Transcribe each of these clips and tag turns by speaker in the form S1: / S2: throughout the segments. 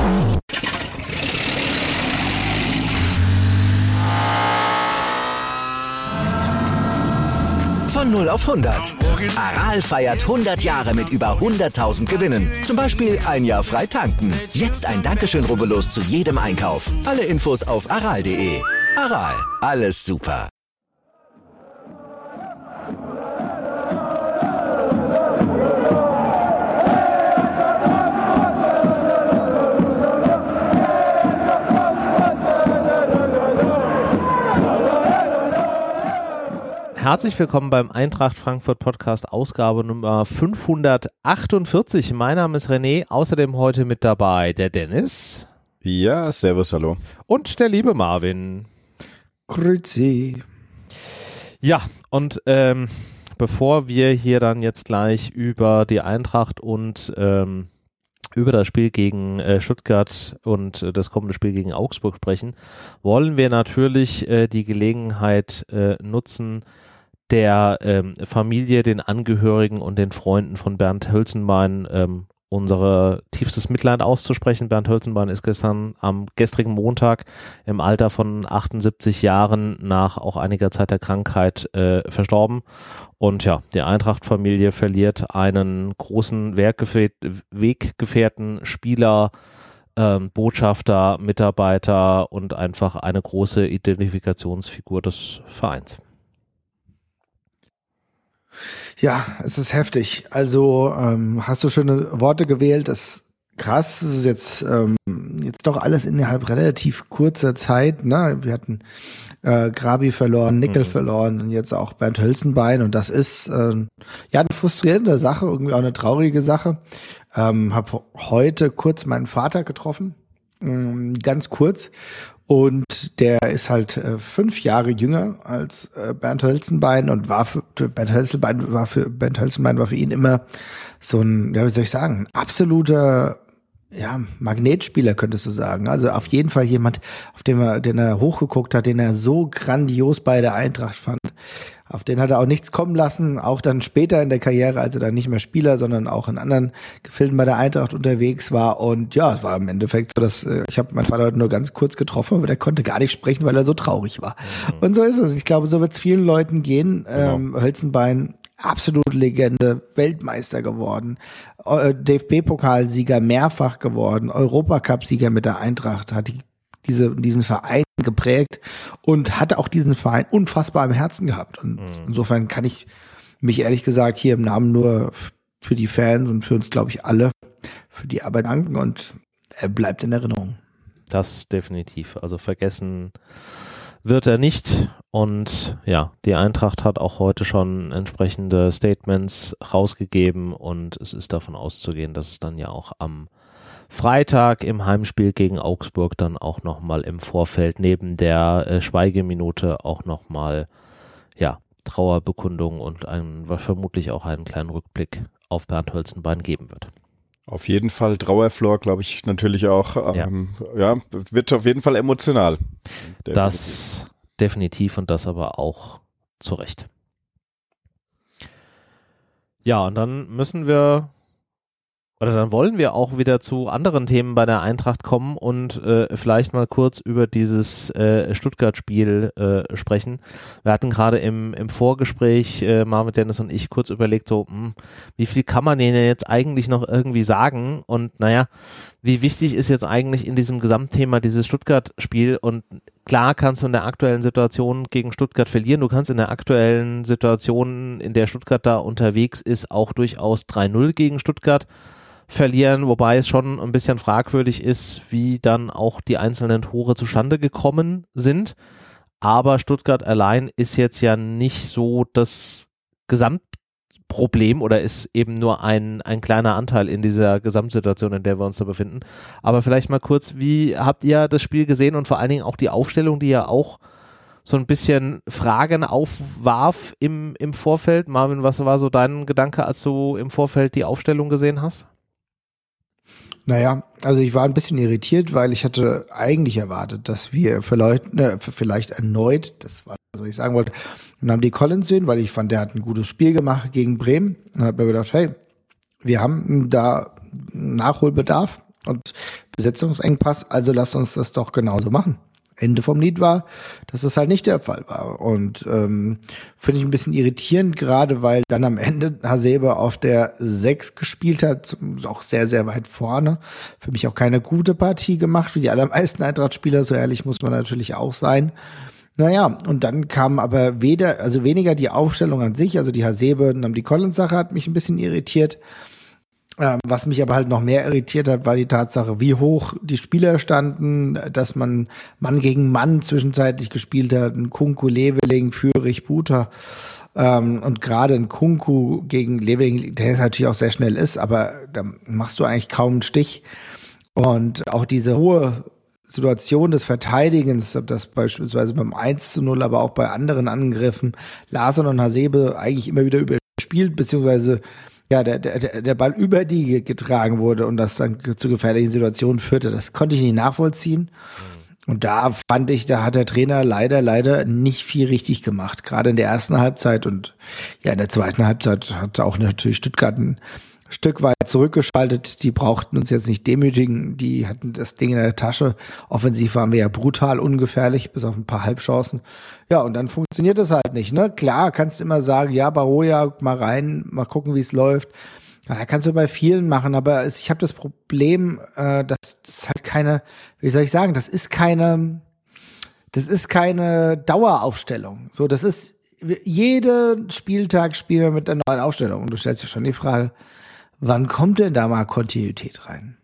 S1: Von 0 auf 100. Aral feiert 100 Jahre mit über 100.000 Gewinnen. Zum Beispiel ein Jahr frei tanken. Jetzt ein Dankeschön, rubbellos zu jedem Einkauf. Alle Infos auf aral.de. Aral, alles super.
S2: Herzlich willkommen beim Eintracht Frankfurt Podcast, Ausgabe Nummer 548. Mein Name ist René, außerdem heute mit dabei der Dennis.
S3: Ja, servus, hallo.
S2: Und der liebe Marvin.
S4: Grüezi.
S2: Ja, und bevor wir hier dann jetzt gleich über die Eintracht und über das Spiel gegen Stuttgart und das kommende Spiel gegen Augsburg sprechen, wollen wir natürlich die Gelegenheit nutzen, der Familie, den Angehörigen und den Freunden von Bernd Hölzenbein unsere tiefstes Mitleid auszusprechen. Bernd Hölzenbein ist am gestrigen Montag im Alter von 78 Jahren nach auch einiger Zeit der Krankheit verstorben. Und ja, die Eintracht-Familie verliert einen großen Weggefährten, Spieler, Botschafter, Mitarbeiter und einfach eine große Identifikationsfigur des Vereins.
S4: Ja, es ist heftig. Also hast du schöne Worte gewählt. Das ist krass. Das ist jetzt doch alles innerhalb relativ kurzer Zeit. Ne? Wir hatten Grabi verloren, Nickel verloren und jetzt auch Bernd Hölzenbein. Und das ist eine frustrierende Sache, irgendwie auch eine traurige Sache. Habe heute kurz meinen Vater getroffen, ganz kurz. Und der ist halt 5 Jahre jünger als Bernd Hölzenbein und Bernd Hölzenbein war für ihn immer so ein, ja, wie soll ich sagen, ein absoluter Magnetspieler, könntest du sagen. Also auf jeden Fall jemand, den er hochgeguckt hat, den er so grandios bei der Eintracht fand. Auf den hat er auch nichts kommen lassen, auch dann später in der Karriere, als er dann nicht mehr Spieler, sondern auch in anderen Gefilden bei der Eintracht unterwegs war. Und ja, es war im Endeffekt so, dass ich habe meinen Vater heute nur ganz kurz getroffen, aber der konnte gar nicht sprechen, weil er so traurig war. Und so ist es. Ich glaube, so wird es vielen Leuten gehen. Genau. Hölzenbein, absolute Legende, Weltmeister geworden, DFB-Pokalsieger mehrfach geworden, Europacup-Sieger mit der Eintracht, hat diesen Verein geprägt und hatte auch diesen Verein unfassbar im Herzen gehabt. Und insofern kann ich mich ehrlich gesagt hier im Namen nur für die Fans und für uns, glaube ich, alle für die Arbeit danken und er bleibt in Erinnerung.
S2: Das definitiv. Also vergessen wird er nicht. Und ja, die Eintracht hat auch heute schon entsprechende Statements rausgegeben und es ist davon auszugehen, dass es dann ja auch am Freitag im Heimspiel gegen Augsburg dann auch nochmal im Vorfeld neben der Schweigeminute auch nochmal Trauerbekundung und vermutlich auch einen kleinen Rückblick auf Bernd Hölzenbein geben wird.
S3: Auf jeden Fall Trauerflor, glaube ich, natürlich auch. Wird auf jeden Fall emotional.
S2: Das definitiv und das aber auch zu Recht. Ja, und dann wollen wir auch wieder zu anderen Themen bei der Eintracht kommen und vielleicht mal kurz über dieses Stuttgart-Spiel sprechen. Wir hatten gerade im Vorgespräch, Marvin, Dennis und ich, kurz überlegt, wie viel kann man denen jetzt eigentlich noch irgendwie sagen und wie wichtig ist jetzt eigentlich in diesem Gesamtthema dieses Stuttgart-Spiel und klar kannst du in der aktuellen Situation gegen Stuttgart verlieren, du kannst in der aktuellen Situation, in der Stuttgart da unterwegs ist, auch durchaus 3-0 gegen Stuttgart verlieren, wobei es schon ein bisschen fragwürdig ist, wie dann auch die einzelnen Tore zustande gekommen sind. Aber Stuttgart allein ist jetzt ja nicht so das Gesamtproblem oder ist eben nur ein kleiner Anteil in dieser Gesamtsituation, in der wir uns da befinden. Aber vielleicht mal kurz, wie habt ihr das Spiel gesehen und vor allen Dingen auch die Aufstellung, die ja auch so ein bisschen Fragen aufwarf im Vorfeld? Marvin, was war so dein Gedanke, als du im Vorfeld die Aufstellung gesehen hast?
S4: Naja, also ich war ein bisschen irritiert, weil ich hatte eigentlich erwartet, dass wir vielleicht erneut, das war, was ich sagen wollte, Nnamdi Collins sehen, weil ich fand, der hat ein gutes Spiel gemacht gegen Bremen. Und habe mir gedacht, hey, wir haben da Nachholbedarf. Und Besetzungsengpass, also lasst uns das doch genauso machen. Ende vom Lied war, dass es halt nicht der Fall war. Und finde ich ein bisschen irritierend, gerade weil dann am Ende Hasebe auf der 6 gespielt hat, auch sehr, sehr weit vorne. Für mich auch keine gute Partie gemacht, wie die allermeisten Eintracht-Spieler, so ehrlich muss man natürlich auch sein. Naja, und dann kam aber weniger die Aufstellung an sich, also die Hasebe und die Collins-Sache hat mich ein bisschen irritiert. Was mich aber halt noch mehr irritiert hat, war die Tatsache, wie hoch die Spieler standen, dass man Mann gegen Mann zwischenzeitlich gespielt hat, ein Kunku, Leveling, Führich, Buta, und gerade ein Kunku gegen Leveling, der jetzt natürlich auch sehr schnell ist, aber da machst du eigentlich kaum einen Stich. Und auch diese hohe Situation des Verteidigens, das beispielsweise beim 1:0, aber auch bei anderen Angriffen, Larsson und Hasebe eigentlich immer wieder überspielt, beziehungsweise der Ball über die getragen wurde und das dann zu gefährlichen Situationen führte. Das konnte ich nicht nachvollziehen. Und da fand ich, da hat der Trainer leider nicht viel richtig gemacht. Gerade in der ersten Halbzeit und ja, in der zweiten Halbzeit hat auch natürlich Stuttgart ein Stück weit zurückgeschaltet. Die brauchten uns jetzt nicht demütigen. Die hatten das Ding in der Tasche. Offensiv waren wir ja brutal ungefährlich, bis auf ein paar Halbchancen. Ja, und dann funktioniert das halt nicht, ne? Klar, kannst du immer sagen, ja, Baroja, mal rein, mal gucken, wie es läuft. Ja, kannst du bei vielen machen, aber ich habe das Problem, dass das halt keine, wie soll ich sagen, das ist keine Daueraufstellung. So, das ist, jeden Spieltag spielen wir mit einer neuen Aufstellung. Und du stellst dir schon die Frage, wann kommt denn da mal Kontinuität rein?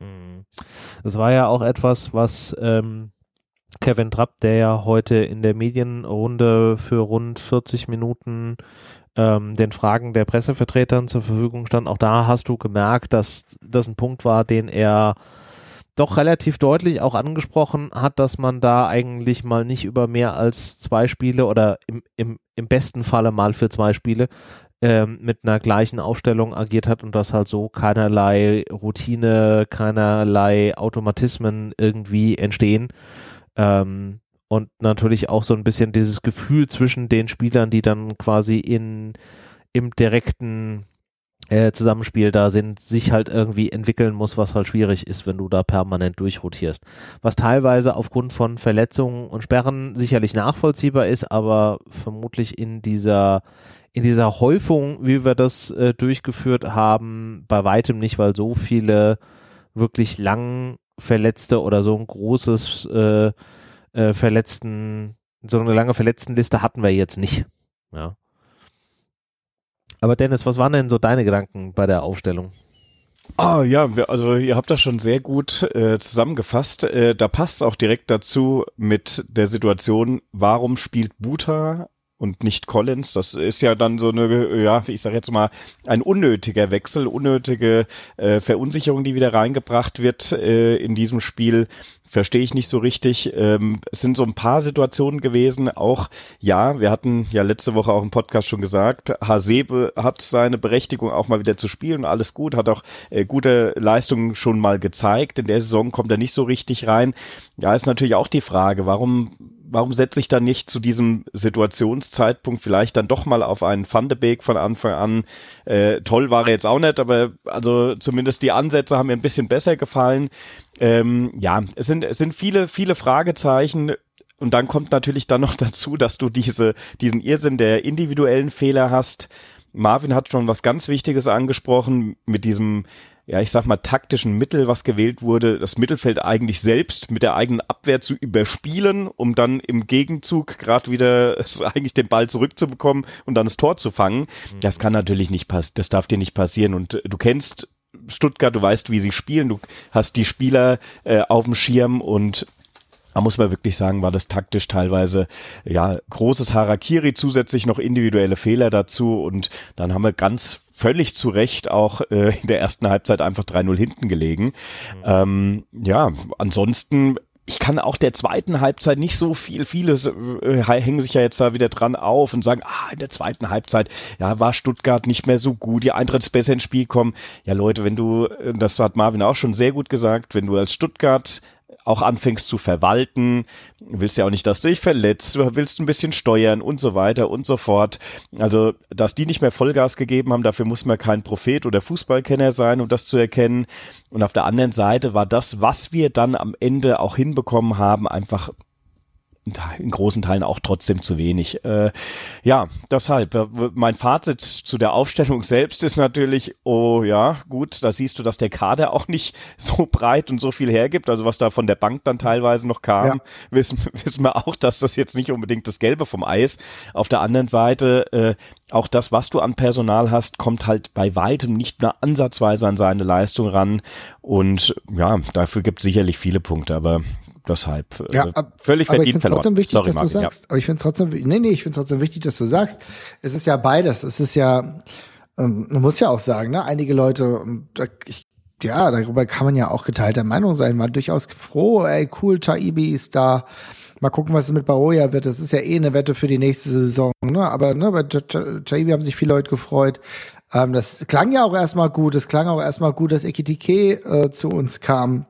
S2: Das war ja auch etwas, was Kevin Trapp, der ja heute in der Medienrunde für rund 40 Minuten den Fragen der Pressevertretern zur Verfügung stand. Auch da hast du gemerkt, dass das ein Punkt war, den er doch relativ deutlich auch angesprochen hat, dass man da eigentlich mal nicht über mehr als 2 Spiele oder im besten Falle mal für 2 Spiele mit einer gleichen Aufstellung agiert hat und dass halt so keinerlei Routine, keinerlei Automatismen irgendwie entstehen. Und natürlich auch so ein bisschen dieses Gefühl zwischen den Spielern, die dann quasi im direkten Zusammenspiel da sind, sich halt irgendwie entwickeln muss, was halt schwierig ist, wenn du da permanent durchrotierst. Was teilweise aufgrund von Verletzungen und Sperren sicherlich nachvollziehbar ist, aber vermutlich in dieser Häufung, wie wir das durchgeführt haben, bei weitem nicht, weil so viele wirklich lang Verletzte oder so ein großes so eine lange Verletztenliste hatten wir jetzt nicht. Ja. Aber Dennis, was waren denn so deine Gedanken bei der Aufstellung?
S3: Ja, also ihr habt das schon sehr gut zusammengefasst. Da passt es auch direkt dazu mit der Situation, warum spielt Buta und nicht Collins? Das ist ja dann so eine, ja, ich sag jetzt mal, ein unnötiger Wechsel, unnötige Verunsicherung, die wieder reingebracht wird in diesem Spiel. Verstehe ich nicht so richtig. Es sind so ein paar Situationen gewesen, auch, ja, wir hatten ja letzte Woche auch im Podcast schon gesagt, Hasebe hat seine Berechtigung auch mal wieder zu spielen, alles gut, hat auch gute Leistungen schon mal gezeigt. In der Saison kommt er nicht so richtig rein. Ja, ist natürlich auch die Frage, warum setze ich dann nicht zu diesem Situationszeitpunkt vielleicht dann doch mal auf einen Van de Beek von Anfang an? Toll war er jetzt auch nicht, aber also zumindest die Ansätze haben mir ein bisschen besser gefallen. Ja, es sind viele Fragezeichen. Und dann kommt natürlich dann noch dazu, dass du diesen Irrsinn der individuellen Fehler hast. Marvin hat schon was ganz Wichtiges angesprochen mit diesem, ja, ich sag mal, taktischen Mittel, was gewählt wurde, das Mittelfeld eigentlich selbst mit der eigenen Abwehr zu überspielen, um dann im Gegenzug gerade wieder eigentlich den Ball zurückzubekommen und dann das Tor zu fangen. Das kann natürlich nicht passieren, das darf dir nicht passieren. Und du kennst Stuttgart, du weißt, wie sie spielen, du hast die Spieler auf dem Schirm und da muss man wirklich sagen, war das taktisch teilweise, ja, großes Harakiri, zusätzlich noch individuelle Fehler dazu und dann haben wir völlig zu Recht auch in der ersten Halbzeit einfach 3-0 hinten gelegen. Ja, ansonsten, ich kann auch der zweiten Halbzeit nicht so viele hängen sich ja jetzt da wieder dran auf und sagen, in der zweiten Halbzeit, ja, war Stuttgart nicht mehr so gut, die Eintracht ist besser ins Spiel kommen. Ja, Leute, das hat Marvin auch schon sehr gut gesagt, wenn du als Stuttgart auch anfängst zu verwalten, willst ja auch nicht, dass du dich verletzt, du willst ein bisschen steuern und so weiter und so fort. Also, dass die nicht mehr Vollgas gegeben haben, dafür muss man kein Prophet oder Fußballkenner sein, um das zu erkennen. Und auf der anderen Seite war das, was wir dann am Ende auch hinbekommen haben, einfach in großen Teilen auch trotzdem zu wenig. Ja, deshalb, mein Fazit zu der Aufstellung selbst ist natürlich, oh ja, gut, da siehst du, dass der Kader auch nicht so breit und so viel hergibt. Also was da von der Bank dann teilweise noch kam, wissen wir auch, dass das jetzt nicht unbedingt das Gelbe vom Ei ist. Auf der anderen Seite, auch das, was du an Personal hast, kommt halt bei weitem nicht mehr ansatzweise an seine Leistung ran. Und ja, dafür gibt es sicherlich viele Punkte, aber deshalb völlig verdient verloren.
S4: Aber ich finde es trotzdem wichtig, dass du sagst. Aber ich finde es trotzdem, ich finde es trotzdem wichtig, dass du sagst. Es ist ja beides. Es ist ja, man muss ja auch sagen, ne, einige Leute, darüber kann man ja auch geteilter Meinung sein, war durchaus froh, ey, cool, Chaibi ist da. Mal gucken, was mit Baroja wird. Das ist ja eine Wette für die nächste Saison, ne? Aber ne, bei Chaibi haben sich viele Leute gefreut. Das klang ja auch erstmal gut. Es klang auch erstmal gut, dass Ekitike zu uns kam.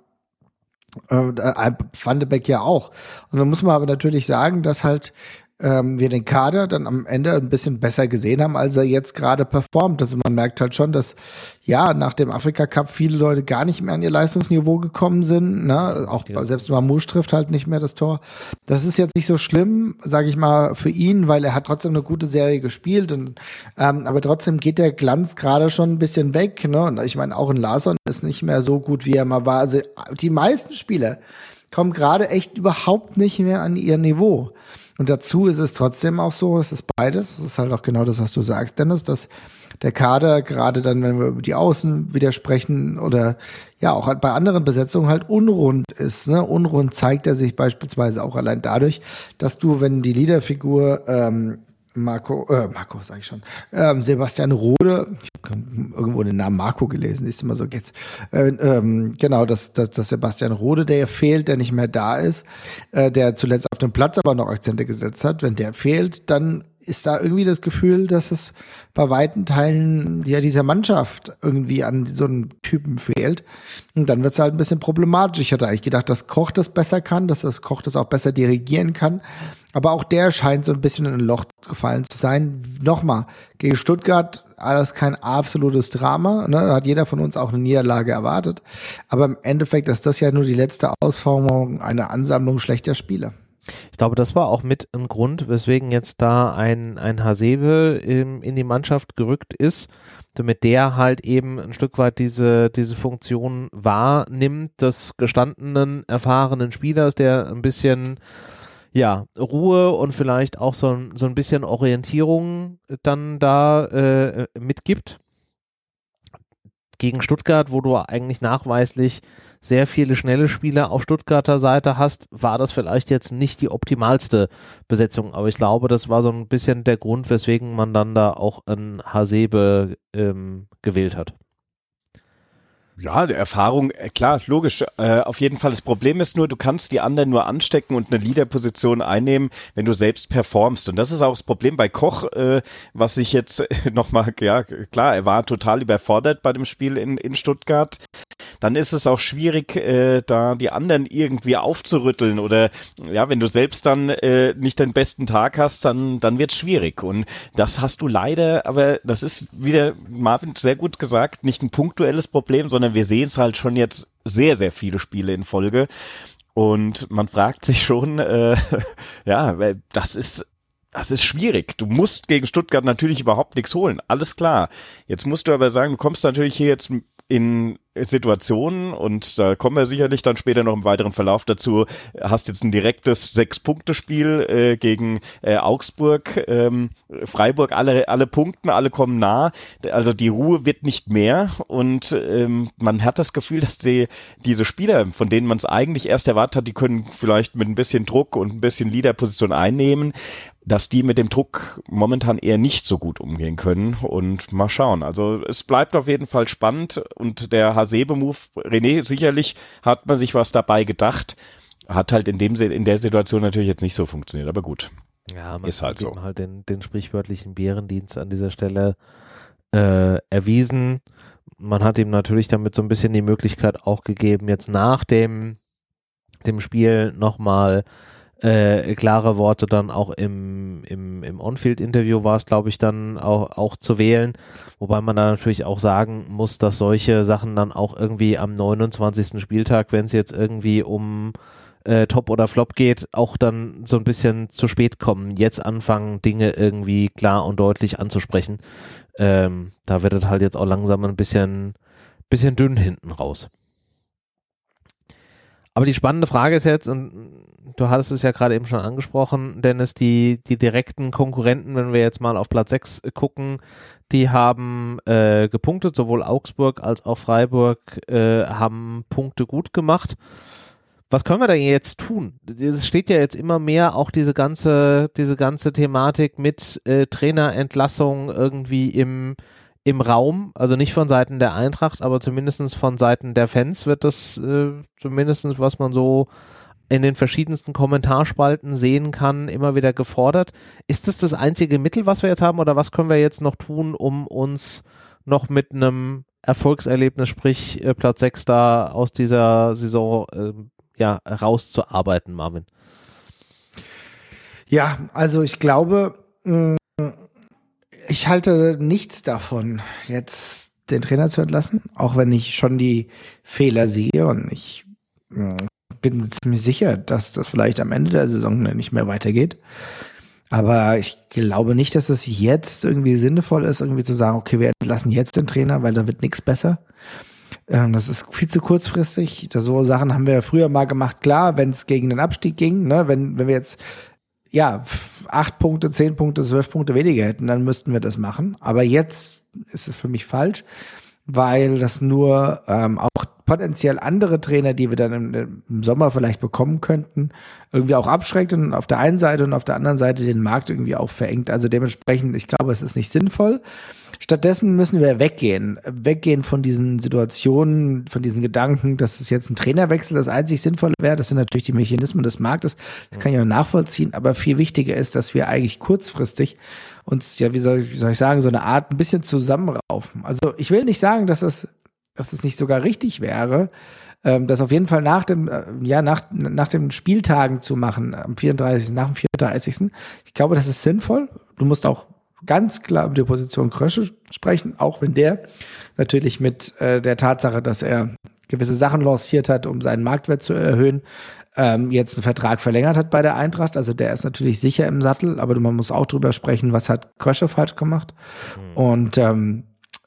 S4: Van de Beek ja auch. Und dann muss man aber natürlich sagen, dass halt wir den Kader dann am Ende ein bisschen besser gesehen haben, als er jetzt gerade performt. Also man merkt halt schon, dass ja nach dem Afrika-Cup viele Leute gar nicht mehr an ihr Leistungsniveau gekommen sind. Ne? Auch selbst Mamouche trifft halt nicht mehr das Tor. Das ist jetzt nicht so schlimm, sage ich mal, für ihn, weil er hat trotzdem eine gute Serie gespielt. Und, aber trotzdem geht der Glanz gerade schon ein bisschen weg. Ne? Und ich meine, auch in Larsson ist nicht mehr so gut, wie er mal war. Also die meisten Spieler kommen gerade echt überhaupt nicht mehr an ihr Niveau. Und dazu ist es trotzdem auch so, es ist beides, es ist halt auch genau das, was du sagst, Dennis, dass der Kader gerade dann, wenn wir über die Außen wieder sprechen oder ja auch halt bei anderen Besetzungen halt unrund ist. Ne? Unrund zeigt er sich beispielsweise auch allein dadurch, dass du, wenn die Leaderfigur Sebastian Rode, ich habe irgendwo den Namen Marco gelesen, ist immer so geht's. Genau, dass Sebastian Rode, der fehlt, der nicht mehr da ist, der zuletzt auf dem Platz aber noch Akzente gesetzt hat, wenn der fehlt, dann ist da irgendwie das Gefühl, dass es bei weiten Teilen ja dieser Mannschaft irgendwie an so einem Typen fehlt. Und dann wird es halt ein bisschen problematisch. Ich hatte eigentlich gedacht, dass Koch das besser kann, dass das Koch das auch besser dirigieren kann. Aber auch der scheint so ein bisschen in ein Loch gefallen zu sein. Nochmal, gegen Stuttgart war das kein absolutes Drama. Ne? Da hat jeder von uns auch eine Niederlage erwartet. Aber im Endeffekt ist das ja nur die letzte Ausformung einer Ansammlung schlechter Spiele.
S2: Ich glaube, das war auch mit ein Grund, weswegen jetzt da ein Hasebe in die Mannschaft gerückt ist, damit der halt eben ein Stück weit diese Funktion wahrnimmt, des gestandenen, erfahrenen Spielers, der ein bisschen Ruhe und vielleicht auch so ein bisschen Orientierung dann da mitgibt. Gegen Stuttgart, wo du eigentlich nachweislich sehr viele schnelle Spieler auf Stuttgarter Seite hast, war das vielleicht jetzt nicht die optimalste Besetzung. Aber ich glaube, das war so ein bisschen der Grund, weswegen man dann da auch einen Hasebe gewählt hat.
S3: Ja, die Erfahrung, klar, logisch, auf jeden Fall. Das Problem ist nur, du kannst die anderen nur anstecken und eine Leaderposition einnehmen, wenn du selbst performst. Und das ist auch das Problem bei Koch, was ich jetzt nochmal, ja klar, er war total überfordert bei dem Spiel in Stuttgart. Dann ist es auch schwierig, da die anderen irgendwie aufzurütteln oder ja, wenn du selbst dann nicht den besten Tag hast, dann wird's schwierig. Und das hast du leider, aber das ist wieder, Marvin sehr gut gesagt, nicht ein punktuelles Problem, sondern wir sehen es halt schon jetzt sehr, sehr viele Spiele in Folge. Und man fragt sich schon, das ist schwierig. Du musst gegen Stuttgart natürlich überhaupt nichts holen. Alles klar. Jetzt musst du aber sagen, du kommst natürlich hier jetzt in Situationen und da kommen wir sicherlich dann später noch im weiteren Verlauf dazu, hast jetzt ein direktes 6-Punkte-Spiel gegen Augsburg, Freiburg, alle Punkten, alle kommen nah, also die Ruhe wird nicht mehr und man hat das Gefühl, dass diese Spieler, von denen man es eigentlich erst erwartet hat, die können vielleicht mit ein bisschen Druck und ein bisschen Leaderposition einnehmen, dass die mit dem Druck momentan eher nicht so gut umgehen können und mal schauen. Also es bleibt auf jeden Fall spannend und der Hasebe-Move, René, sicherlich hat man sich was dabei gedacht, hat halt in der Situation natürlich jetzt nicht so funktioniert, aber gut.
S2: Ja, man
S3: ist halt
S2: hat
S3: so.
S2: ihm halt den sprichwörtlichen Bärendienst an dieser Stelle erwiesen. Man hat ihm natürlich damit so ein bisschen die Möglichkeit auch gegeben, jetzt nach dem dem Spiel nochmal klare Worte dann auch im On-Field-Interview war es, glaube ich, dann auch zu wählen, wobei man da natürlich auch sagen muss, dass solche Sachen dann auch irgendwie am 29. Spieltag, wenn es jetzt irgendwie um Top oder Flop geht, auch dann so ein bisschen zu spät kommen, jetzt anfangen, Dinge irgendwie klar und deutlich anzusprechen. Da wird es halt jetzt auch langsam ein bisschen dünn hinten raus. Aber die spannende Frage ist jetzt, und du hattest es ja gerade eben schon angesprochen, Dennis, die direkten Konkurrenten, wenn wir jetzt mal auf Platz 6 gucken, die haben gepunktet, sowohl Augsburg als auch Freiburg haben Punkte gut gemacht. Was können wir da jetzt tun? Es steht ja jetzt immer mehr auch diese ganze Thematik mit Trainerentlassung irgendwie im Raum, also nicht von Seiten der Eintracht, aber zumindest von Seiten der Fans wird das zumindest, was man so in den verschiedensten Kommentarspalten sehen kann, immer wieder gefordert. Ist das einzige Mittel, was wir jetzt haben, oder was können wir jetzt noch tun, um uns noch mit einem Erfolgserlebnis, sprich Platz 6 da aus dieser Saison rauszuarbeiten, Marvin?
S4: Ja, also ich glaube, ich halte nichts davon, jetzt den Trainer zu entlassen, auch wenn ich schon die Fehler sehe, und ich bin ziemlich sicher, dass das vielleicht am Ende der Saison nicht mehr weitergeht. Aber ich glaube nicht, dass es jetzt irgendwie sinnvoll ist, irgendwie zu sagen, okay, wir entlassen jetzt den Trainer, weil da wird nichts besser. Das ist viel zu kurzfristig. So Sachen haben wir ja früher mal gemacht, klar, wenn es gegen den Abstieg ging, ne, wenn wir jetzt 8 Punkte, 10 Punkte, 12 Punkte weniger hätten, dann müssten wir das machen. Aber jetzt ist es für mich falsch, weil das nur auch potenziell andere Trainer, die wir dann im Sommer vielleicht bekommen könnten, irgendwie auch abschreckt und auf der einen Seite und auf der anderen Seite den Markt irgendwie auch verengt. Also dementsprechend, ich glaube, es ist nicht sinnvoll. Stattdessen müssen wir weggehen von diesen Situationen, von diesen Gedanken, dass es jetzt ein Trainerwechsel das einzig Sinnvolle wäre. Das sind natürlich die Mechanismen des Marktes, das kann ich auch nachvollziehen, aber viel wichtiger ist, dass wir eigentlich kurzfristig uns, wie soll ich sagen, so eine Art ein bisschen zusammenraufen. Also ich will nicht sagen, dass es nicht sogar richtig wäre, das auf jeden Fall nach den Spieltagen zu machen, nach dem 34. Ich glaube, das ist sinnvoll. Du musst auch ganz klar über die Position Krösche sprechen, auch wenn der natürlich mit der Tatsache, dass er gewisse Sachen lanciert hat, um seinen Marktwert zu erhöhen, jetzt einen Vertrag verlängert hat bei der Eintracht. Also der ist natürlich sicher im Sattel, aber man muss auch drüber sprechen, was hat Krösche falsch gemacht. Und dann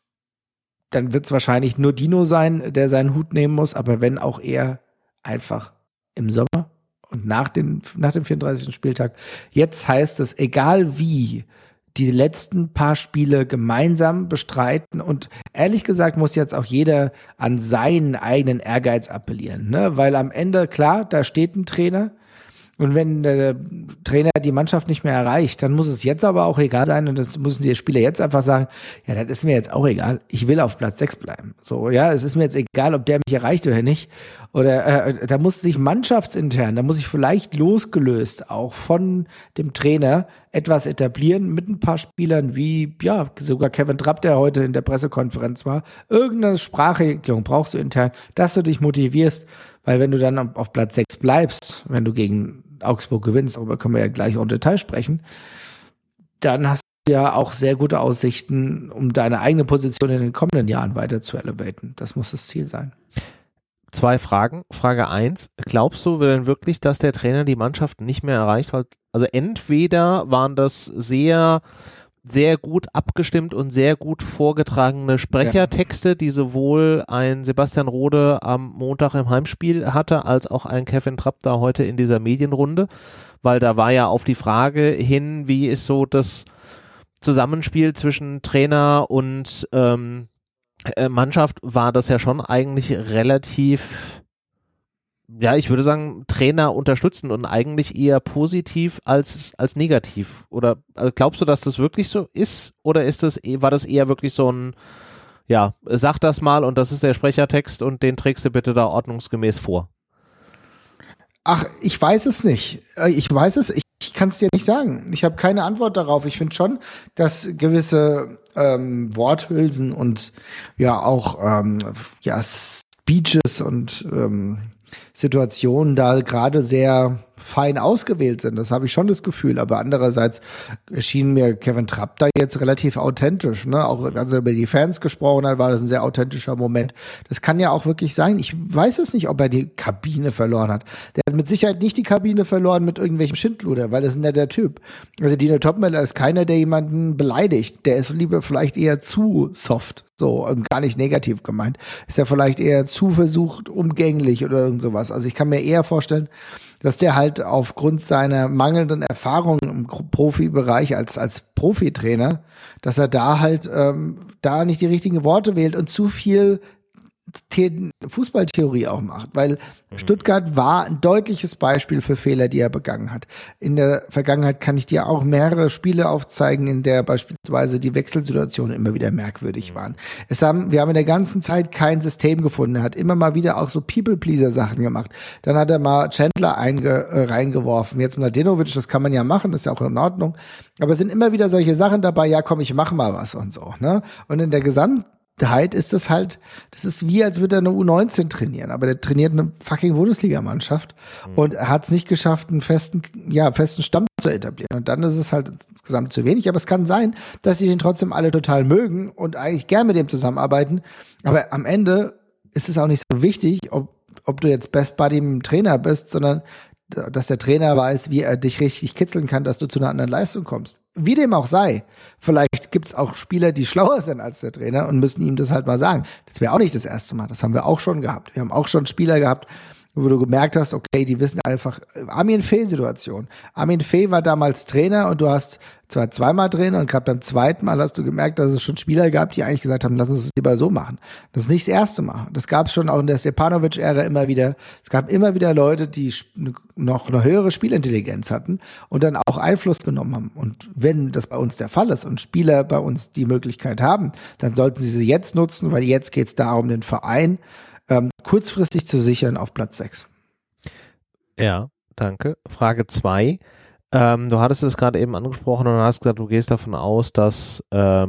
S4: wird es wahrscheinlich nur Dino sein, der seinen Hut nehmen muss, aber wenn auch er einfach im Sommer und nach dem 34. Spieltag, jetzt heißt es, egal wie, die letzten paar Spiele gemeinsam bestreiten, und ehrlich gesagt muss jetzt auch jeder an seinen eigenen Ehrgeiz appellieren, ne? Weil am Ende, klar, da steht ein Trainer, und wenn der Trainer die Mannschaft nicht mehr erreicht, dann muss es jetzt aber auch egal sein, und das müssen die Spieler jetzt einfach sagen, ja, das ist mir jetzt auch egal, ich will auf Platz 6 bleiben. So, ja, es ist mir jetzt egal, ob der mich erreicht oder nicht. Oder da muss sich mannschaftsintern, da muss ich vielleicht losgelöst auch von dem Trainer etwas etablieren mit ein paar Spielern wie, sogar Kevin Trapp, der heute in der Pressekonferenz war. Irgendeine Sprachregelung brauchst du intern, dass du dich motivierst, weil wenn du dann auf Platz 6 bleibst, wenn du gegen Augsburg gewinnst, darüber können wir ja gleich auch im Detail sprechen, dann hast du ja auch sehr gute Aussichten, um deine eigene Position in den kommenden Jahren weiter zu elevaten. Das muss das Ziel sein.
S2: 2 Fragen. Frage 1. Glaubst du denn wirklich, dass der Trainer die Mannschaft nicht mehr erreicht hat? Also entweder waren das sehr, sehr gut abgestimmt und sehr gut vorgetragene Sprechertexte, die sowohl ein Sebastian Rode am Montag im Heimspiel hatte, als auch ein Kevin Trapp da heute in dieser Medienrunde, weil da war ja auf die Frage hin, wie ist so das Zusammenspiel zwischen Trainer und Mannschaft, war das ja schon eigentlich relativ, ich würde sagen, Trainer unterstützend und eigentlich eher positiv als negativ. Oder glaubst du, dass das wirklich so ist? Oder war das eher wirklich so ein, sag das mal und das ist der Sprechertext und den trägst du bitte da ordnungsgemäß vor?
S4: Ach, ich weiß es nicht. Ich kann es dir nicht sagen. Ich habe keine Antwort darauf. Ich finde schon, dass gewisse Worthülsen und auch Speeches und Situationen da gerade sehr fein ausgewählt sind. Das habe ich schon das Gefühl. Aber andererseits erschien mir Kevin Trapp da jetzt relativ authentisch. Ne? Auch als er über die Fans gesprochen hat, war das ein sehr authentischer Moment. Das kann ja auch wirklich sein. Ich weiß es nicht, ob er die Kabine verloren hat. Der hat mit Sicherheit nicht die Kabine verloren mit irgendwelchem Schindluder, weil das ist ja der Typ. Also Dino Topmöller ist keiner, der jemanden beleidigt. Der ist lieber vielleicht eher zu soft. So, gar nicht negativ gemeint. Ist ja vielleicht eher zu versucht, umgänglich oder irgend sowas. Also ich kann mir eher vorstellen, dass der halt aufgrund seiner mangelnden Erfahrung im Profibereich als Profitrainer, dass er da halt da nicht die richtigen Worte wählt und zu viel Fußballtheorie auch macht, weil Stuttgart war ein deutliches Beispiel für Fehler, die er begangen hat. In der Vergangenheit kann ich dir auch mehrere Spiele aufzeigen, in der beispielsweise die Wechselsituationen immer wieder merkwürdig waren. Wir haben in der ganzen Zeit kein System gefunden. Er hat immer mal wieder auch so People-Pleaser-Sachen gemacht. Dann hat er mal Chandler reingeworfen. Jetzt Mladenovic, das kann man ja machen, das ist ja auch in Ordnung. Aber es sind immer wieder solche Sachen dabei, ja komm, ich mach mal was und so. Ne? Und in der ist das halt, das ist wie, als würde er eine U19 trainieren, aber der trainiert eine fucking Bundesligamannschaft und er hat es nicht geschafft, einen festen Stamm zu etablieren. Und dann ist es halt insgesamt zu wenig, aber es kann sein, dass sie den trotzdem alle total mögen und eigentlich gern mit dem zusammenarbeiten, aber am Ende ist es auch nicht so wichtig, ob du jetzt Best Buddy mit dem Trainer bist, sondern dass der Trainer weiß, wie er dich richtig kitzeln kann, dass du zu einer anderen Leistung kommst. Wie dem auch sei, vielleicht gibt's auch Spieler, die schlauer sind als der Trainer und müssen ihm das halt mal sagen. Das wäre auch nicht das erste Mal, das haben wir auch schon gehabt. Wir haben auch schon Spieler gehabt, wo du gemerkt hast, okay, die wissen einfach, Armin Fee-Situation. Armin Fee war damals Trainer und du hast zwar zweimal Trainer und gerade beim zweiten Mal hast du gemerkt, dass es schon Spieler gab, die eigentlich gesagt haben, lass uns es lieber so machen. Das ist nicht das erste Mal. Das gab es schon auch in der Stepanovic-Ära immer wieder. Es gab immer wieder Leute, die noch eine höhere Spielintelligenz hatten und dann auch Einfluss genommen haben. Und wenn das bei uns der Fall ist und Spieler bei uns die Möglichkeit haben, dann sollten sie jetzt nutzen, weil jetzt geht es darum, den Verein kurzfristig zu sichern auf Platz 6.
S2: Ja, danke. Frage 2. Du hattest es gerade eben angesprochen und hast gesagt, du gehst davon aus, dass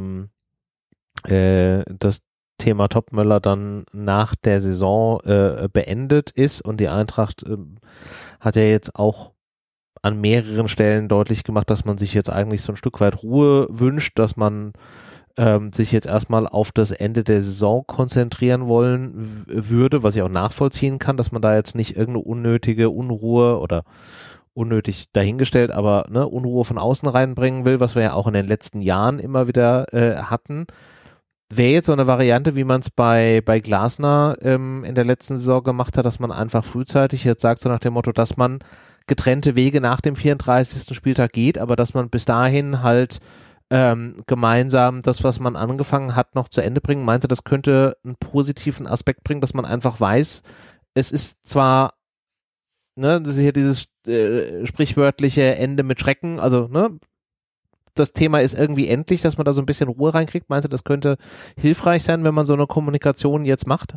S2: das Thema Topmöller dann nach der Saison beendet ist und die Eintracht hat ja jetzt auch an mehreren Stellen deutlich gemacht, dass man sich jetzt eigentlich so ein Stück weit Ruhe wünscht, dass man sich jetzt erstmal auf das Ende der Saison konzentrieren wollen würde, was ich auch nachvollziehen kann, dass man da jetzt nicht irgendeine unnötige Unruhe oder unnötig dahingestellt, aber ne, Unruhe von außen reinbringen will, was wir ja auch in den letzten Jahren immer wieder hatten. Wäre jetzt so eine Variante, wie man es bei Glasner in der letzten Saison gemacht hat, dass man einfach frühzeitig jetzt sagt, so nach dem Motto, dass man getrennte Wege nach dem 34. Spieltag geht, aber dass man bis dahin halt gemeinsam das, was man angefangen hat, noch zu Ende bringen. Meinst du, das könnte einen positiven Aspekt bringen, dass man einfach weiß, es ist zwar das ist hier dieses sprichwörtliche Ende mit Schrecken, also das Thema ist irgendwie endlich, dass man da so ein bisschen Ruhe reinkriegt. Meinst du, das könnte hilfreich sein, wenn man so eine Kommunikation jetzt macht?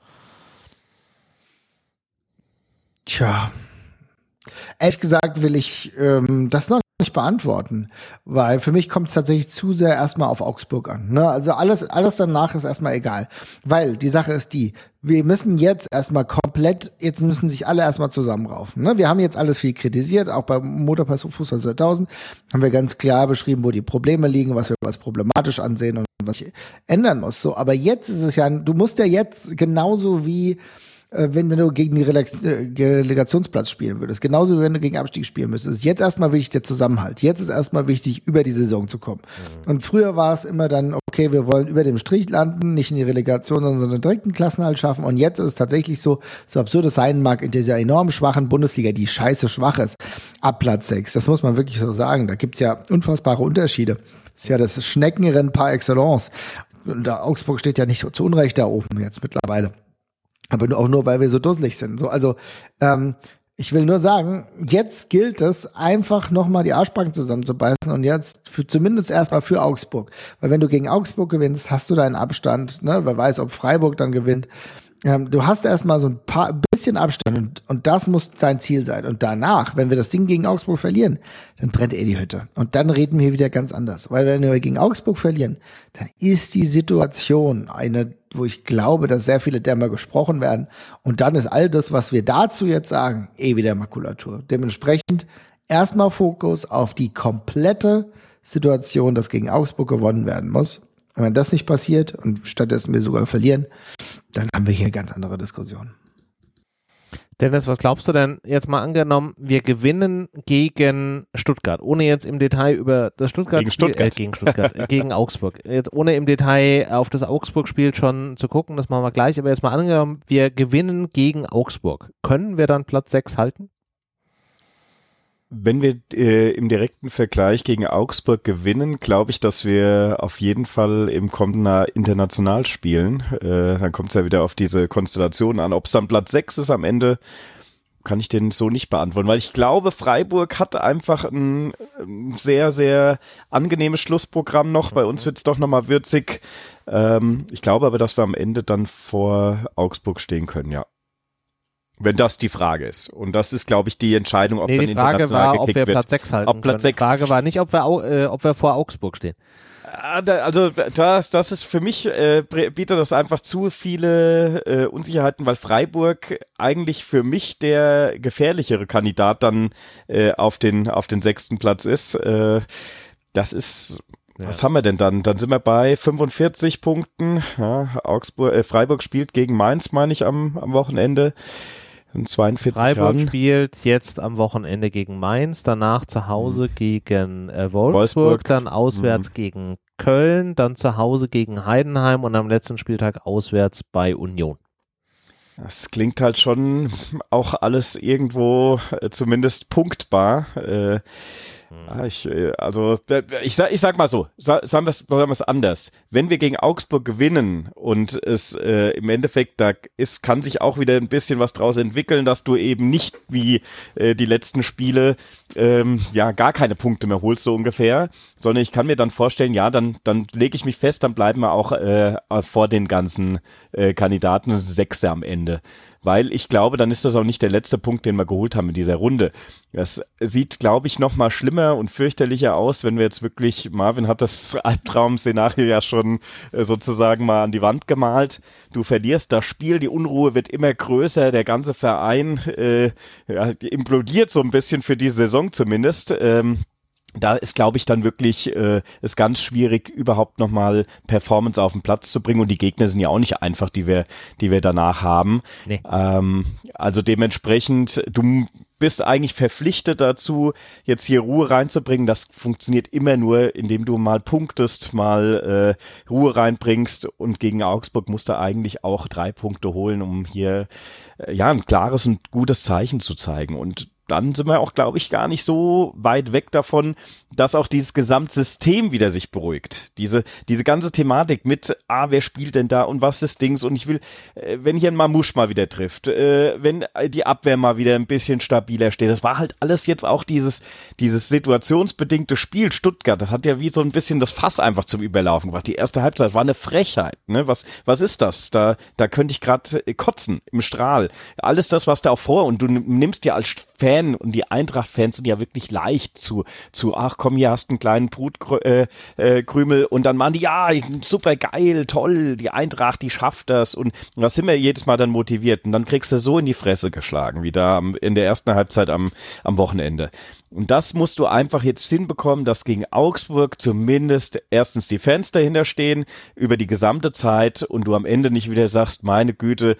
S4: Tja, ehrlich gesagt will ich das noch nicht beantworten, weil für mich kommt es tatsächlich zu sehr erstmal auf Augsburg an. Ne? Also alles danach ist erstmal egal, weil die Sache ist wir müssen jetzt erstmal jetzt müssen sich alle erstmal zusammenraufen. Ne? Wir haben jetzt alles viel kritisiert, auch beim Motorpass Fußball 2000 haben wir ganz klar beschrieben, wo die Probleme liegen, was wir als problematisch ansehen und was sich ändern muss. So, aber jetzt ist es ja, du musst ja jetzt genauso wie wenn du gegen die Relegationsplatz spielen würdest, genauso wie wenn du gegen Abstieg spielen müsstest. Jetzt erstmal wichtig der Zusammenhalt. Jetzt ist erstmal wichtig, über die Saison zu kommen. Und früher war es immer dann, okay, wir wollen über dem Strich landen, nicht in die Relegation, sondern direkt einen Klassenhalt schaffen. Und jetzt ist es tatsächlich so absurd es sein mag, in dieser enorm schwachen Bundesliga, die scheiße schwach ist, ab Platz 6. Das muss man wirklich so sagen. Da gibt's ja unfassbare Unterschiede. Das ist ja das Schneckenrennen par excellence. Und Augsburg steht ja nicht so zu Unrecht da oben jetzt mittlerweile. Aber auch nur, weil wir so dusselig sind. So, also ich will nur sagen, jetzt gilt es einfach nochmal die Arschbacken zusammenzubeißen und jetzt zumindest erstmal für Augsburg. Weil wenn du gegen Augsburg gewinnst, hast du deinen Abstand, ne? Wer weiß, ob Freiburg dann gewinnt. Du hast erstmal so ein bisschen Abstand und das muss dein Ziel sein. Und danach, wenn wir das Ding gegen Augsburg verlieren, dann brennt die Hütte. Und dann reden wir wieder ganz anders. Weil wenn wir gegen Augsburg verlieren, dann ist die Situation eine, wo ich glaube, dass sehr viele Dämme gesprochen werden. Und dann ist all das, was wir dazu jetzt sagen, wieder Makulatur. Dementsprechend erstmal Fokus auf die komplette Situation, dass gegen Augsburg gewonnen werden muss. Und wenn das nicht passiert und stattdessen wir sogar verlieren, dann haben wir hier ganz andere Diskussionen.
S2: Dennis, was glaubst du denn, jetzt mal angenommen, wir gewinnen gegen Stuttgart, ohne jetzt im Detail über das gegen Augsburg, jetzt ohne im Detail auf das Augsburg-Spiel schon zu gucken, das machen wir gleich, aber jetzt mal angenommen, wir gewinnen gegen Augsburg, können wir dann Platz 6 halten?
S3: Wenn wir im direkten Vergleich gegen Augsburg gewinnen, glaube ich, dass wir auf jeden Fall im kommenden Jahr international spielen. Dann kommt es ja wieder auf diese Konstellation an. Ob es dann Platz 6 ist am Ende, kann ich den so nicht beantworten, weil ich glaube, Freiburg hat einfach ein sehr, sehr angenehmes Schlussprogramm noch. Bei uns wird es doch nochmal würzig. Ich glaube aber, dass wir am Ende dann vor Augsburg stehen können, ja. Wenn das die Frage ist. Und das ist, glaube ich, die Entscheidung, ob dann
S2: die Frage war, ob wir
S3: wird.
S2: Platz 6 halten können. Die Frage war nicht, ob wir vor Augsburg stehen.
S3: Also das ist für mich, bietet das einfach zu viele Unsicherheiten, weil Freiburg eigentlich für mich der gefährlichere Kandidat dann auf den 6. Platz ist. Das ist... Ja. Was haben wir denn dann? Dann sind wir bei 45 Punkten. Ja, Freiburg spielt gegen Mainz, meine ich, am Wochenende. 42
S2: Freiburg spielt jetzt am Wochenende gegen Mainz, danach zu Hause gegen Wolfsburg, dann auswärts gegen Köln, dann zu Hause gegen Heidenheim und am letzten Spieltag auswärts bei Union.
S3: Das klingt halt schon auch alles irgendwo zumindest punktbar. Ich sag mal so, sagen wir es anders. Wenn wir gegen Augsburg gewinnen und es im Endeffekt kann sich auch wieder ein bisschen was draus entwickeln, dass du eben nicht wie die letzten Spiele gar keine Punkte mehr holst, so ungefähr, sondern ich kann mir dann vorstellen, ja, dann lege ich mich fest, dann bleiben wir auch vor den ganzen Kandidaten 6. am Ende. Weil ich glaube, dann ist das auch nicht der letzte Punkt, den wir geholt haben in dieser Runde. Das sieht, glaube ich, noch mal schlimmer und fürchterlicher aus, wenn wir jetzt wirklich, Marvin hat das Albtraum-Szenario ja schon sozusagen mal an die Wand gemalt. Du verlierst das Spiel, die Unruhe wird immer größer, der ganze Verein implodiert so ein bisschen für die Saison zumindest. Da ist, glaube ich, dann wirklich ist ganz schwierig, überhaupt nochmal Performance auf den Platz zu bringen. Und die Gegner sind ja auch nicht einfach, die wir danach haben. Nee. Also dementsprechend, du bist eigentlich verpflichtet dazu, jetzt hier Ruhe reinzubringen. Das funktioniert immer nur, indem du mal punktest, mal Ruhe reinbringst. Und gegen Augsburg musst du eigentlich auch 3 Punkte holen, um hier ein klares und gutes Zeichen zu zeigen. Und dann sind wir auch, glaube ich, gar nicht so weit weg davon, dass auch dieses Gesamtsystem wieder sich beruhigt. Diese ganze Thematik mit, wer spielt denn da und was ist Dings, und ich will, wenn hier ein Mamouche mal wieder trifft, wenn die Abwehr mal wieder ein bisschen stabiler steht, das war halt alles jetzt auch dieses situationsbedingte Spiel Stuttgart, das hat ja wie so ein bisschen das Fass einfach zum Überlaufen gebracht. Die erste Halbzeit war eine Frechheit, ne? Was ist das? Da könnte ich gerade kotzen im Strahl. Alles das, was da auch vor, und du nimmst dir als Fan, und die Eintracht-Fans sind ja wirklich leicht zu ach komm, hier hast du einen kleinen Brutkrümel, und dann machen die, ja, super geil, toll, die Eintracht, die schafft das, und da sind wir jedes Mal dann motiviert, und dann kriegst du so in die Fresse geschlagen, wie da in der ersten Halbzeit am Wochenende. Und das musst du einfach jetzt hinbekommen, dass gegen Augsburg zumindest erstens die Fans dahinter stehen, über die gesamte Zeit, und du am Ende nicht wieder sagst, meine Güte,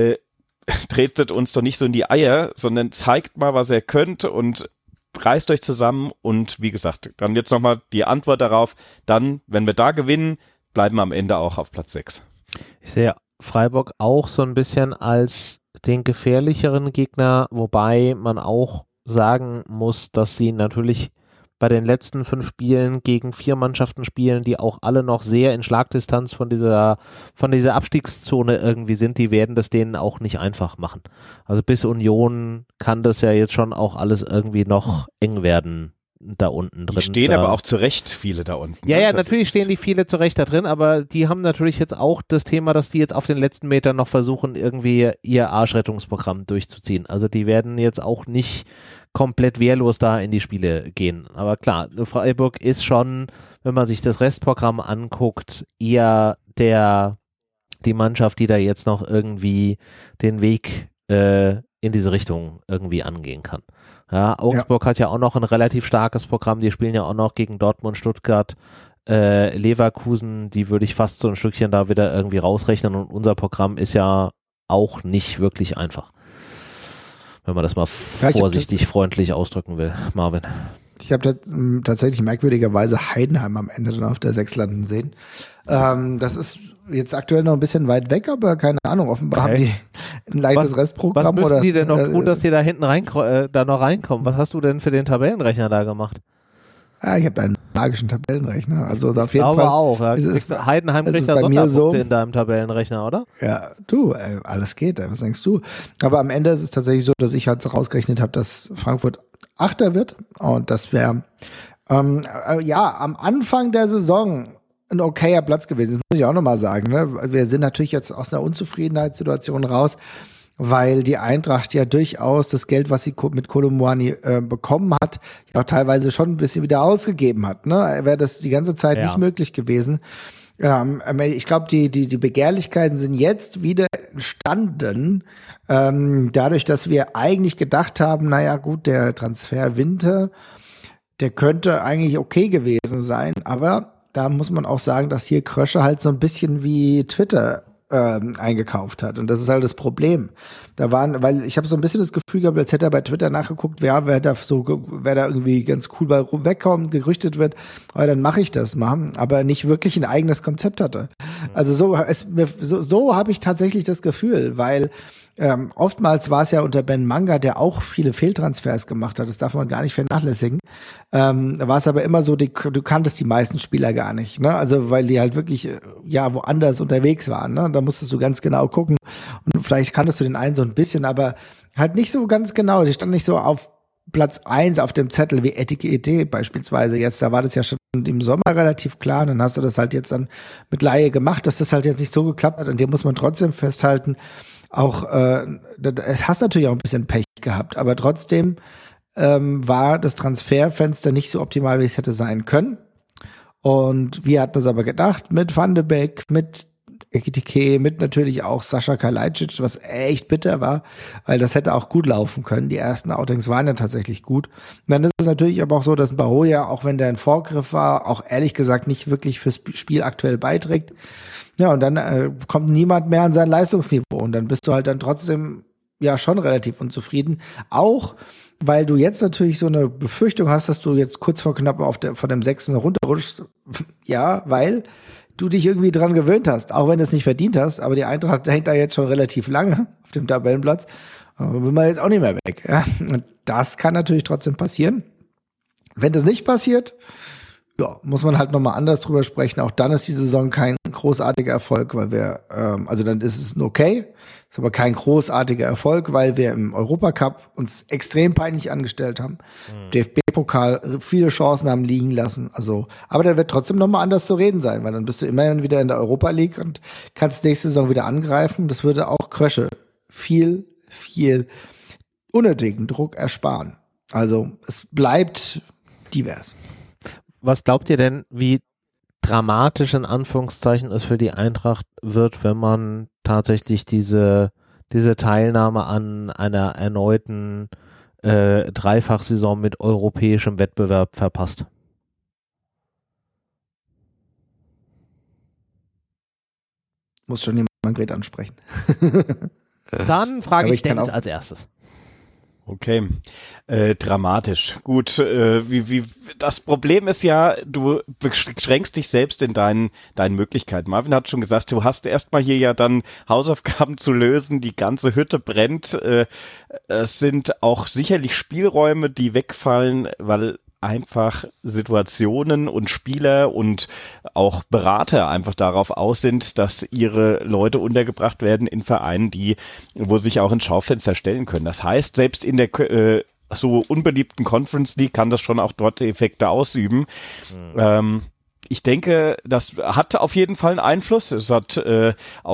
S3: tretet uns doch nicht so in die Eier, sondern zeigt mal, was ihr könnt, und reißt euch zusammen. Und wie gesagt, dann jetzt nochmal die Antwort darauf, dann, wenn wir da gewinnen, bleiben wir am Ende auch auf Platz 6.
S2: Ich sehe Freiburg auch so ein bisschen als den gefährlicheren Gegner, wobei man auch sagen muss, dass sie natürlich bei den letzten 5 Spielen gegen 4 Mannschaften spielen, die auch alle noch sehr in Schlagdistanz von dieser Abstiegszone irgendwie sind, die werden das denen auch nicht einfach machen. Also bis Union kann das ja jetzt schon auch alles irgendwie noch eng werden da unten drin.
S3: Die stehen aber auch zu Recht viele da unten.
S2: Ja, ja, natürlich stehen die viele zu Recht da drin, aber die haben natürlich jetzt auch das Thema, dass die jetzt auf den letzten Metern noch versuchen, irgendwie ihr Arschrettungsprogramm durchzuziehen. Also die werden jetzt auch nicht komplett wehrlos da in die Spiele gehen. Aber klar, Freiburg ist schon, wenn man sich das Restprogramm anguckt, eher der die Mannschaft, die da jetzt noch irgendwie den Weg in diese Richtung irgendwie angehen kann. Ja, Augsburg hat ja auch noch ein relativ starkes Programm, die spielen ja auch noch gegen Dortmund, Stuttgart, Leverkusen, die würde ich fast so ein Stückchen da wieder irgendwie rausrechnen und unser Programm ist ja auch nicht wirklich einfach. Wenn man das mal vorsichtig, freundlich ausdrücken will. Marvin.
S4: Ich habe tatsächlich merkwürdigerweise Heidenheim am Ende dann auf der 6 landen sehen. Das ist jetzt aktuell noch ein bisschen weit weg, aber keine Ahnung, offenbar haben die ein leichtes Restprogramm.
S2: Was müssen die denn noch tun, dass sie da hinten da noch reinkommen? Was hast du denn für den Tabellenrechner da gemacht?
S4: Ja, ich habe einen magischen Tabellenrechner. Also auf jeden
S2: Fall.
S4: Aber
S2: auch. Ja. Heidenheim kriegt da Sonderpunkte in deinem Tabellenrechner, oder?
S4: Ja, alles geht. Was denkst du? Aber am Ende ist es tatsächlich so, dass ich halt so rausgerechnet habe, dass Frankfurt Achter wird. Und das wäre am Anfang der Saison ein okayer Platz gewesen. Das muss ich auch nochmal sagen. Ne? Wir sind natürlich jetzt aus einer Unzufriedenheitssituation raus, weil die Eintracht ja durchaus das Geld, was sie mit Kolo Muani bekommen hat, ja auch teilweise schon ein bisschen wieder ausgegeben hat. Ne? Wäre das die ganze Zeit nicht möglich gewesen. Ich glaube, die Begehrlichkeiten sind jetzt wieder entstanden, dadurch, dass wir eigentlich gedacht haben, naja gut, der Transfer Winter, der könnte eigentlich okay gewesen sein, aber da muss man auch sagen, dass hier Krösche halt so ein bisschen wie Twitter eingekauft hat. Und das ist halt das Problem. Weil ich habe so ein bisschen das Gefühl gehabt, als hätte er bei Twitter nachgeguckt, wer da irgendwie ganz cool bei wegkommt, gerüchtet wird, aber dann mache ich das mal, aber nicht wirklich ein eigenes Konzept hatte. Also so habe ich tatsächlich das Gefühl, weil oftmals war es ja unter Ben Manga, der auch viele Fehltransfers gemacht hat, das darf man gar nicht vernachlässigen, war es aber immer so, du kanntest die meisten Spieler gar nicht, ne? Also weil die halt wirklich woanders unterwegs waren, ne? Da musstest du ganz genau gucken und vielleicht kanntest du den einen so ein bisschen, aber halt nicht so ganz genau, die stand nicht so auf Platz 1 auf dem Zettel wie Etikette beispielsweise jetzt, da war das ja schon im Sommer relativ klar, dann hast du das halt jetzt dann mit Laie gemacht, dass das halt jetzt nicht so geklappt hat, an dem muss man trotzdem festhalten, auch, es hast natürlich auch ein bisschen Pech gehabt, aber trotzdem war das Transferfenster nicht so optimal, wie es hätte sein können. Und wir hatten das aber gedacht, mit Van de Beek, mit Ekitike, mit natürlich auch Sascha Kalajdzic, was echt bitter war, weil das hätte auch gut laufen können. Die ersten Outings waren ja tatsächlich gut. Und dann ist es natürlich aber auch so, dass Bahoja, auch wenn der in Vorgriff war, auch ehrlich gesagt nicht wirklich fürs Spiel aktuell beiträgt. Ja, und dann kommt niemand mehr an sein Leistungsniveau und dann bist du halt dann trotzdem ja schon relativ unzufrieden. Auch, weil du jetzt natürlich so eine Befürchtung hast, dass du jetzt kurz vor knapp von dem 6. runterrutschst. Ja, weil du dich irgendwie dran gewöhnt hast, auch wenn du es nicht verdient hast, aber die Eintracht hängt da jetzt schon relativ lange auf dem Tabellenplatz. Will man jetzt auch nicht mehr weg. Ja? Und das kann natürlich trotzdem passieren. Wenn das nicht passiert, ja, muss man halt nochmal anders drüber sprechen. Auch dann ist die Saison kein großartiger Erfolg, weil wir, also dann ist es okay, ist aber kein großartiger Erfolg, weil wir im Europacup uns extrem peinlich angestellt haben. DFB-Pokal viele Chancen haben liegen lassen. Also, aber da wird trotzdem nochmal anders zu reden sein, weil dann bist du immerhin wieder in der Europa League und kannst nächste Saison wieder angreifen. Das würde auch Krösche viel unnötigen Druck ersparen. Also es bleibt divers.
S2: Was glaubt ihr denn, wie dramatisch in Anführungszeichen es für die Eintracht wird, wenn man tatsächlich diese Teilnahme an einer erneuten Dreifachsaison mit europäischem Wettbewerb verpasst?
S4: Muss schon jemand Gret ansprechen.
S2: Dann frage ich Dennis als erstes.
S3: Okay, dramatisch. Gut, wie das Problem ist ja, du beschränkst dich selbst in deinen Möglichkeiten. Marvin hat schon gesagt, du hast erstmal hier ja dann Hausaufgaben zu lösen, die ganze Hütte brennt. Es sind auch sicherlich Spielräume, die wegfallen, weil einfach Situationen und Spieler und auch Berater einfach darauf aus sind, dass ihre Leute untergebracht werden in Vereinen, wo sich auch ins Schaufenster stellen können. Das heißt, selbst in der so unbeliebten Conference League kann das schon auch dort Effekte ausüben. Ich denke, das hat auf jeden Fall einen Einfluss. Es hat auch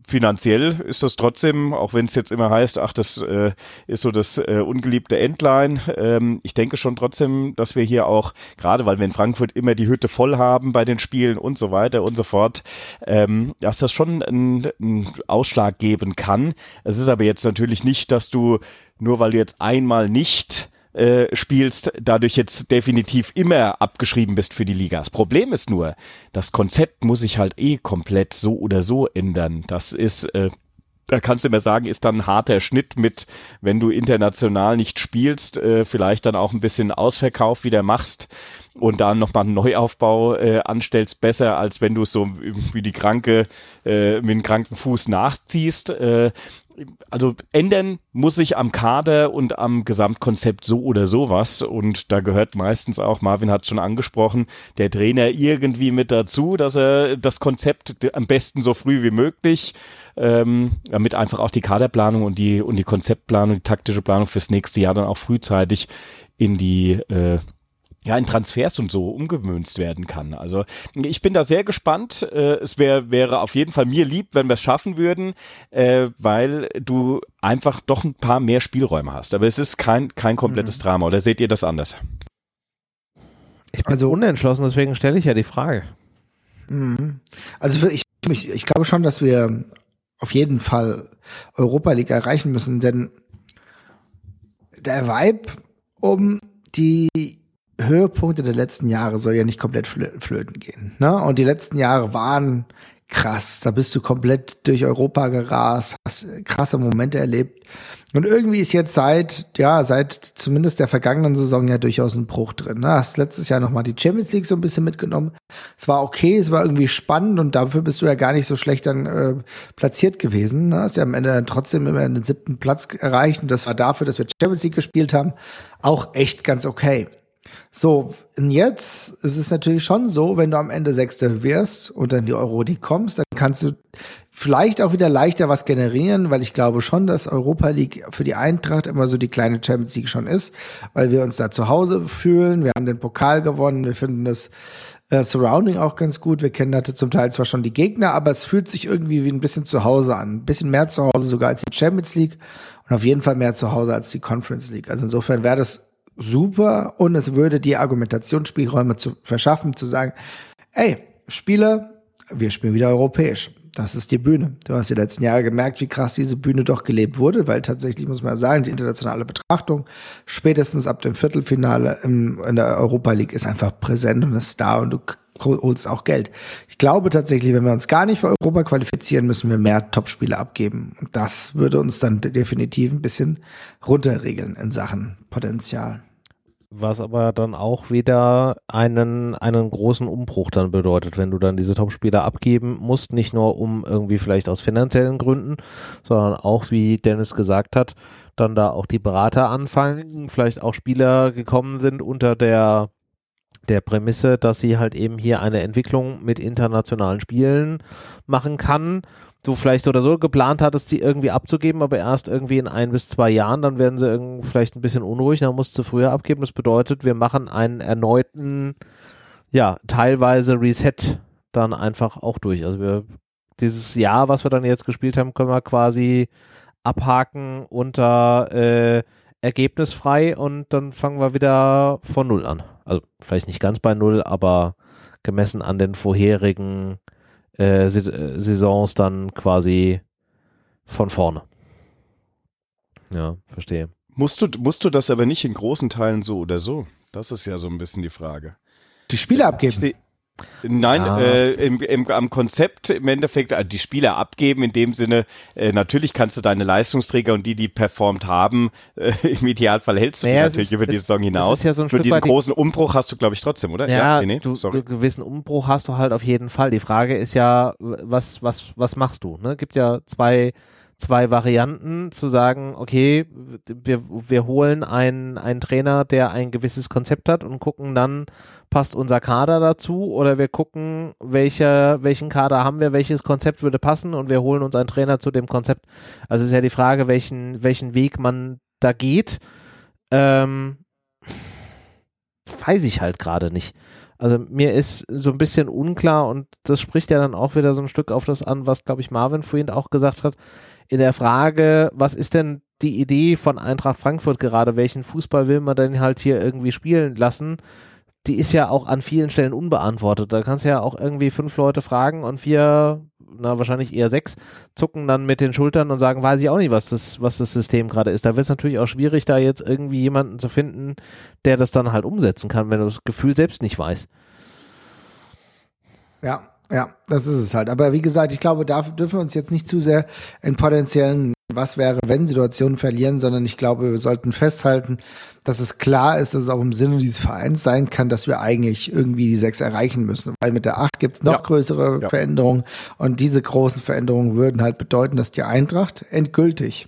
S3: finanziell ist das trotzdem, auch wenn es jetzt immer heißt, ach, das ist so das ungeliebte Endline. Ich denke schon trotzdem, dass wir hier auch, gerade weil wir in Frankfurt immer die Hütte voll haben bei den Spielen und so weiter und so fort, dass das schon einen Ausschlag geben kann. Es ist aber jetzt natürlich nicht, dass du, nur weil du jetzt einmal nicht spielst, dadurch jetzt definitiv immer abgeschrieben bist für die Liga. Das Problem ist nur, das Konzept muss sich halt komplett so oder so ändern. Das ist, da kannst du immer sagen, ist dann ein harter Schnitt mit, wenn du international nicht spielst, vielleicht dann auch ein bisschen Ausverkauf wieder machst und dann nochmal einen Neuaufbau anstellst, besser, als wenn du es so wie die Kranke mit dem kranken Fuß nachziehst. Also ändern muss sich am Kader und am Gesamtkonzept so oder sowas, und da gehört meistens auch, Marvin hat schon angesprochen, der Trainer irgendwie mit dazu, dass er das Konzept am besten so früh wie möglich, damit einfach auch die Kaderplanung und die Konzeptplanung, die taktische Planung fürs nächste Jahr dann auch frühzeitig in die in Transfers und so umgemünzt werden kann. Also ich bin da sehr gespannt. Es wäre auf jeden Fall mir lieb, wenn wir es schaffen würden, weil du einfach doch ein paar mehr Spielräume hast. Aber es ist kein komplettes Drama. Oder seht ihr das anders?
S2: Ich bin unentschlossen, deswegen stelle ich ja die Frage.
S4: Also ich glaube schon, dass wir auf jeden Fall Europa League erreichen müssen, denn der Vibe um die Höhepunkte der letzten Jahre soll ja nicht komplett flöten gehen, ne? Und die letzten Jahre waren krass. Da bist du komplett durch Europa gerast, hast krasse Momente erlebt. Und irgendwie ist jetzt seit zumindest der vergangenen Saison ja durchaus ein Bruch drin, ne? Hast letztes Jahr nochmal die Champions League so ein bisschen mitgenommen. Es war okay, es war irgendwie spannend und dafür bist du ja gar nicht so schlecht dann platziert gewesen, ne? Hast ja am Ende dann trotzdem immer den 7. Platz erreicht und das war dafür, dass wir Champions League gespielt haben, auch echt ganz okay. So, und jetzt ist es natürlich schon so, wenn du am Ende Sechster wirst und dann in die Euroleague kommst, dann kannst du vielleicht auch wieder leichter was generieren, weil ich glaube schon, dass Europa League für die Eintracht immer so die kleine Champions League schon ist, weil wir uns da zu Hause fühlen. Wir haben den Pokal gewonnen, wir finden das Surrounding auch ganz gut. Wir kennen da zum Teil zwar schon die Gegner, aber es fühlt sich irgendwie wie ein bisschen zu Hause an. Ein bisschen mehr zu Hause sogar als die Champions League und auf jeden Fall mehr zu Hause als die Conference League. Also insofern wäre das super und es würde die Argumentationsspielräume verschaffen, zu sagen, ey, Spieler, wir spielen wieder europäisch. Das ist die Bühne. Du hast die letzten Jahre gemerkt, wie krass diese Bühne doch gelebt wurde, weil tatsächlich, muss man sagen, die internationale Betrachtung spätestens ab dem Viertelfinale in der Europa League ist einfach präsent und ist da und du holst auch Geld. Ich glaube tatsächlich, wenn wir uns gar nicht für Europa qualifizieren, müssen wir mehr Topspiele abgeben. Und das würde uns dann definitiv ein bisschen runterregeln in Sachen Potenzial.
S2: Was aber dann auch wieder einen großen Umbruch dann bedeutet, wenn du dann diese Topspieler abgeben musst, nicht nur um irgendwie vielleicht aus finanziellen Gründen, sondern auch, wie Dennis gesagt hat, dann da auch die Berater anfangen, vielleicht auch Spieler gekommen sind unter der Prämisse, dass sie halt eben hier eine Entwicklung mit internationalen Spielen machen kann. Du vielleicht oder so geplant hattest, sie irgendwie abzugeben, aber erst irgendwie in 1 bis 2 Jahren, dann werden sie vielleicht ein bisschen unruhig, dann musst du früher abgeben. Das bedeutet, wir machen einen erneuten, teilweise Reset dann einfach auch durch. Also dieses Jahr, was wir dann jetzt gespielt haben, können wir quasi abhaken unter ergebnisfrei und dann fangen wir wieder von Null an. Also vielleicht nicht ganz bei Null, aber gemessen an den vorherigen Saisons dann quasi von vorne. Ja, verstehe.
S3: Musst du das aber nicht in großen Teilen so oder so? Das ist ja so ein bisschen die Frage.
S4: Die Spiele abgeben?
S3: Nein, am Konzept im Endeffekt die Spieler abgeben, in dem Sinne, natürlich kannst du deine Leistungsträger und die performt haben, im Idealfall hältst du die natürlich über die Saison hinaus.
S2: Ja so
S3: für diesen großen Umbruch hast du, glaube ich, trotzdem, oder?
S2: Ja, einen gewissen Umbruch hast du halt auf jeden Fall. Die Frage ist ja, was machst du? Ne? Gibt ja zwei Varianten, zu sagen, okay, wir holen einen Trainer, der ein gewisses Konzept hat und gucken dann, passt unser Kader dazu, oder wir gucken, welchen Kader haben wir, welches Konzept würde passen und wir holen uns einen Trainer zu dem Konzept. Also ist ja die Frage, welchen Weg man da geht. Weiß ich halt gerade nicht. Also mir ist so ein bisschen unklar und das spricht ja dann auch wieder so ein Stück auf das an, was, glaube ich, Marvin vorhin auch gesagt hat, in der Frage, was ist denn die Idee von Eintracht Frankfurt gerade, welchen Fußball will man denn halt hier irgendwie spielen lassen, die ist ja auch an vielen Stellen unbeantwortet. Da kannst du ja auch irgendwie 5 Leute fragen und 4, wahrscheinlich eher 6, zucken dann mit den Schultern und sagen, weiß ich auch nicht, was das System gerade ist. Da wird es natürlich auch schwierig, da jetzt irgendwie jemanden zu finden, der das dann halt umsetzen kann, wenn du das Gefühl selbst nicht weißt.
S4: Ja, das ist es halt. Aber wie gesagt, ich glaube, da dürfen wir uns jetzt nicht zu sehr in potenziellen Was-wäre-wenn-Situationen verlieren, sondern ich glaube, wir sollten festhalten, dass es klar ist, dass es auch im Sinne dieses Vereins sein kann, dass wir eigentlich irgendwie die 6 erreichen müssen. Weil mit der 8 gibt es noch größere Veränderungen und diese großen Veränderungen würden halt bedeuten, dass die Eintracht endgültig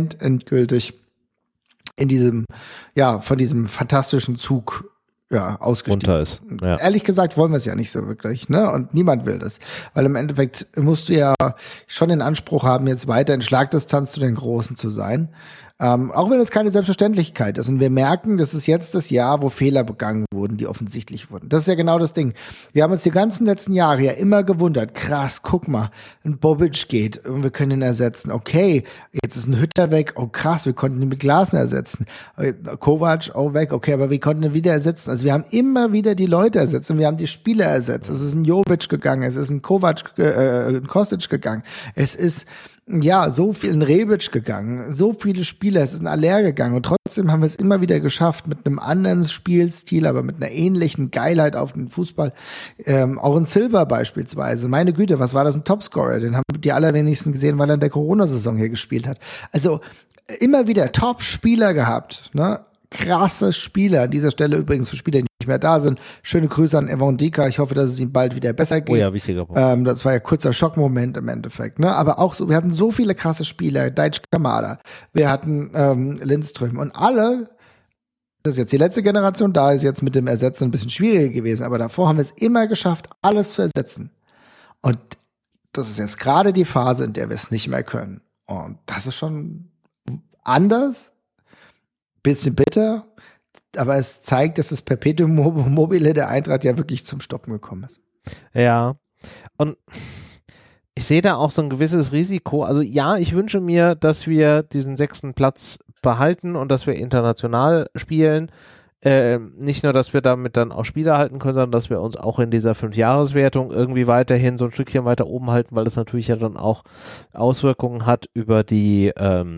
S4: in diesem, von diesem fantastischen Zug ausgestiegen
S2: runter ist. Ja.
S4: Ehrlich gesagt wollen wir es ja nicht so wirklich, ne? Und niemand will das. Weil im Endeffekt musst du ja schon den Anspruch haben, jetzt weiter in Schlagdistanz zu den Großen zu sein. Auch wenn es keine Selbstverständlichkeit ist. Und wir merken, das ist jetzt das Jahr, wo Fehler begangen wurden, die offensichtlich wurden. Das ist ja genau das Ding. Wir haben uns die ganzen letzten Jahre ja immer gewundert. Krass, guck mal, ein Bobic geht und wir können ihn ersetzen. Okay, jetzt ist ein Hütter weg. Oh krass, wir konnten ihn mit Glasner ersetzen. Kovac auch weg. Okay, aber wir konnten ihn wieder ersetzen. Also wir haben immer wieder die Leute ersetzt und wir haben die Spieler ersetzt. Es ist ein Jovic gegangen, es ist ein Kovac, ein Kostic gegangen. Es ist so viel in Rebic gegangen, so viele Spieler, es ist ein Aller gegangen und trotzdem haben wir es immer wieder geschafft mit einem anderen Spielstil, aber mit einer ähnlichen Geilheit auf den Fußball. Auch in Silva beispielsweise. Meine Güte, was war das, ein Topscorer? Den haben die allerwenigsten gesehen, weil er in der Corona-Saison hier gespielt hat. Also immer wieder Top-Spieler gehabt, ne? Krasse Spieler. An dieser Stelle übrigens für Spieler, die nicht mehr da sind. Schöne Grüße an Evan Dika. Ich hoffe, dass es ihm bald wieder besser geht.
S2: Oh ja, wichtiger Punkt.
S4: Das war ja kurzer Schockmoment im Endeffekt. Ne? Aber auch so, wir hatten so viele krasse Spieler. Daichi Kamada. Wir hatten Lindström. Und alle, das ist jetzt die letzte Generation, da ist jetzt mit dem Ersetzen ein bisschen schwieriger gewesen. Aber davor haben wir es immer geschafft, alles zu ersetzen. Und das ist jetzt gerade die Phase, in der wir es nicht mehr können. Und das ist schon anders. Bisschen bitter, aber es zeigt, dass das Perpetuum mobile der Eintracht ja wirklich zum Stoppen gekommen ist.
S2: Ja, und ich sehe da auch so ein gewisses Risiko. Also ja, ich wünsche mir, dass wir diesen 6. Platz behalten und dass wir international spielen. Nicht nur, dass wir damit dann auch Spiele halten können, sondern dass wir uns auch in dieser 5-Jahres-Wertung irgendwie weiterhin so ein Stückchen weiter oben halten, weil das natürlich ja dann auch Auswirkungen hat über die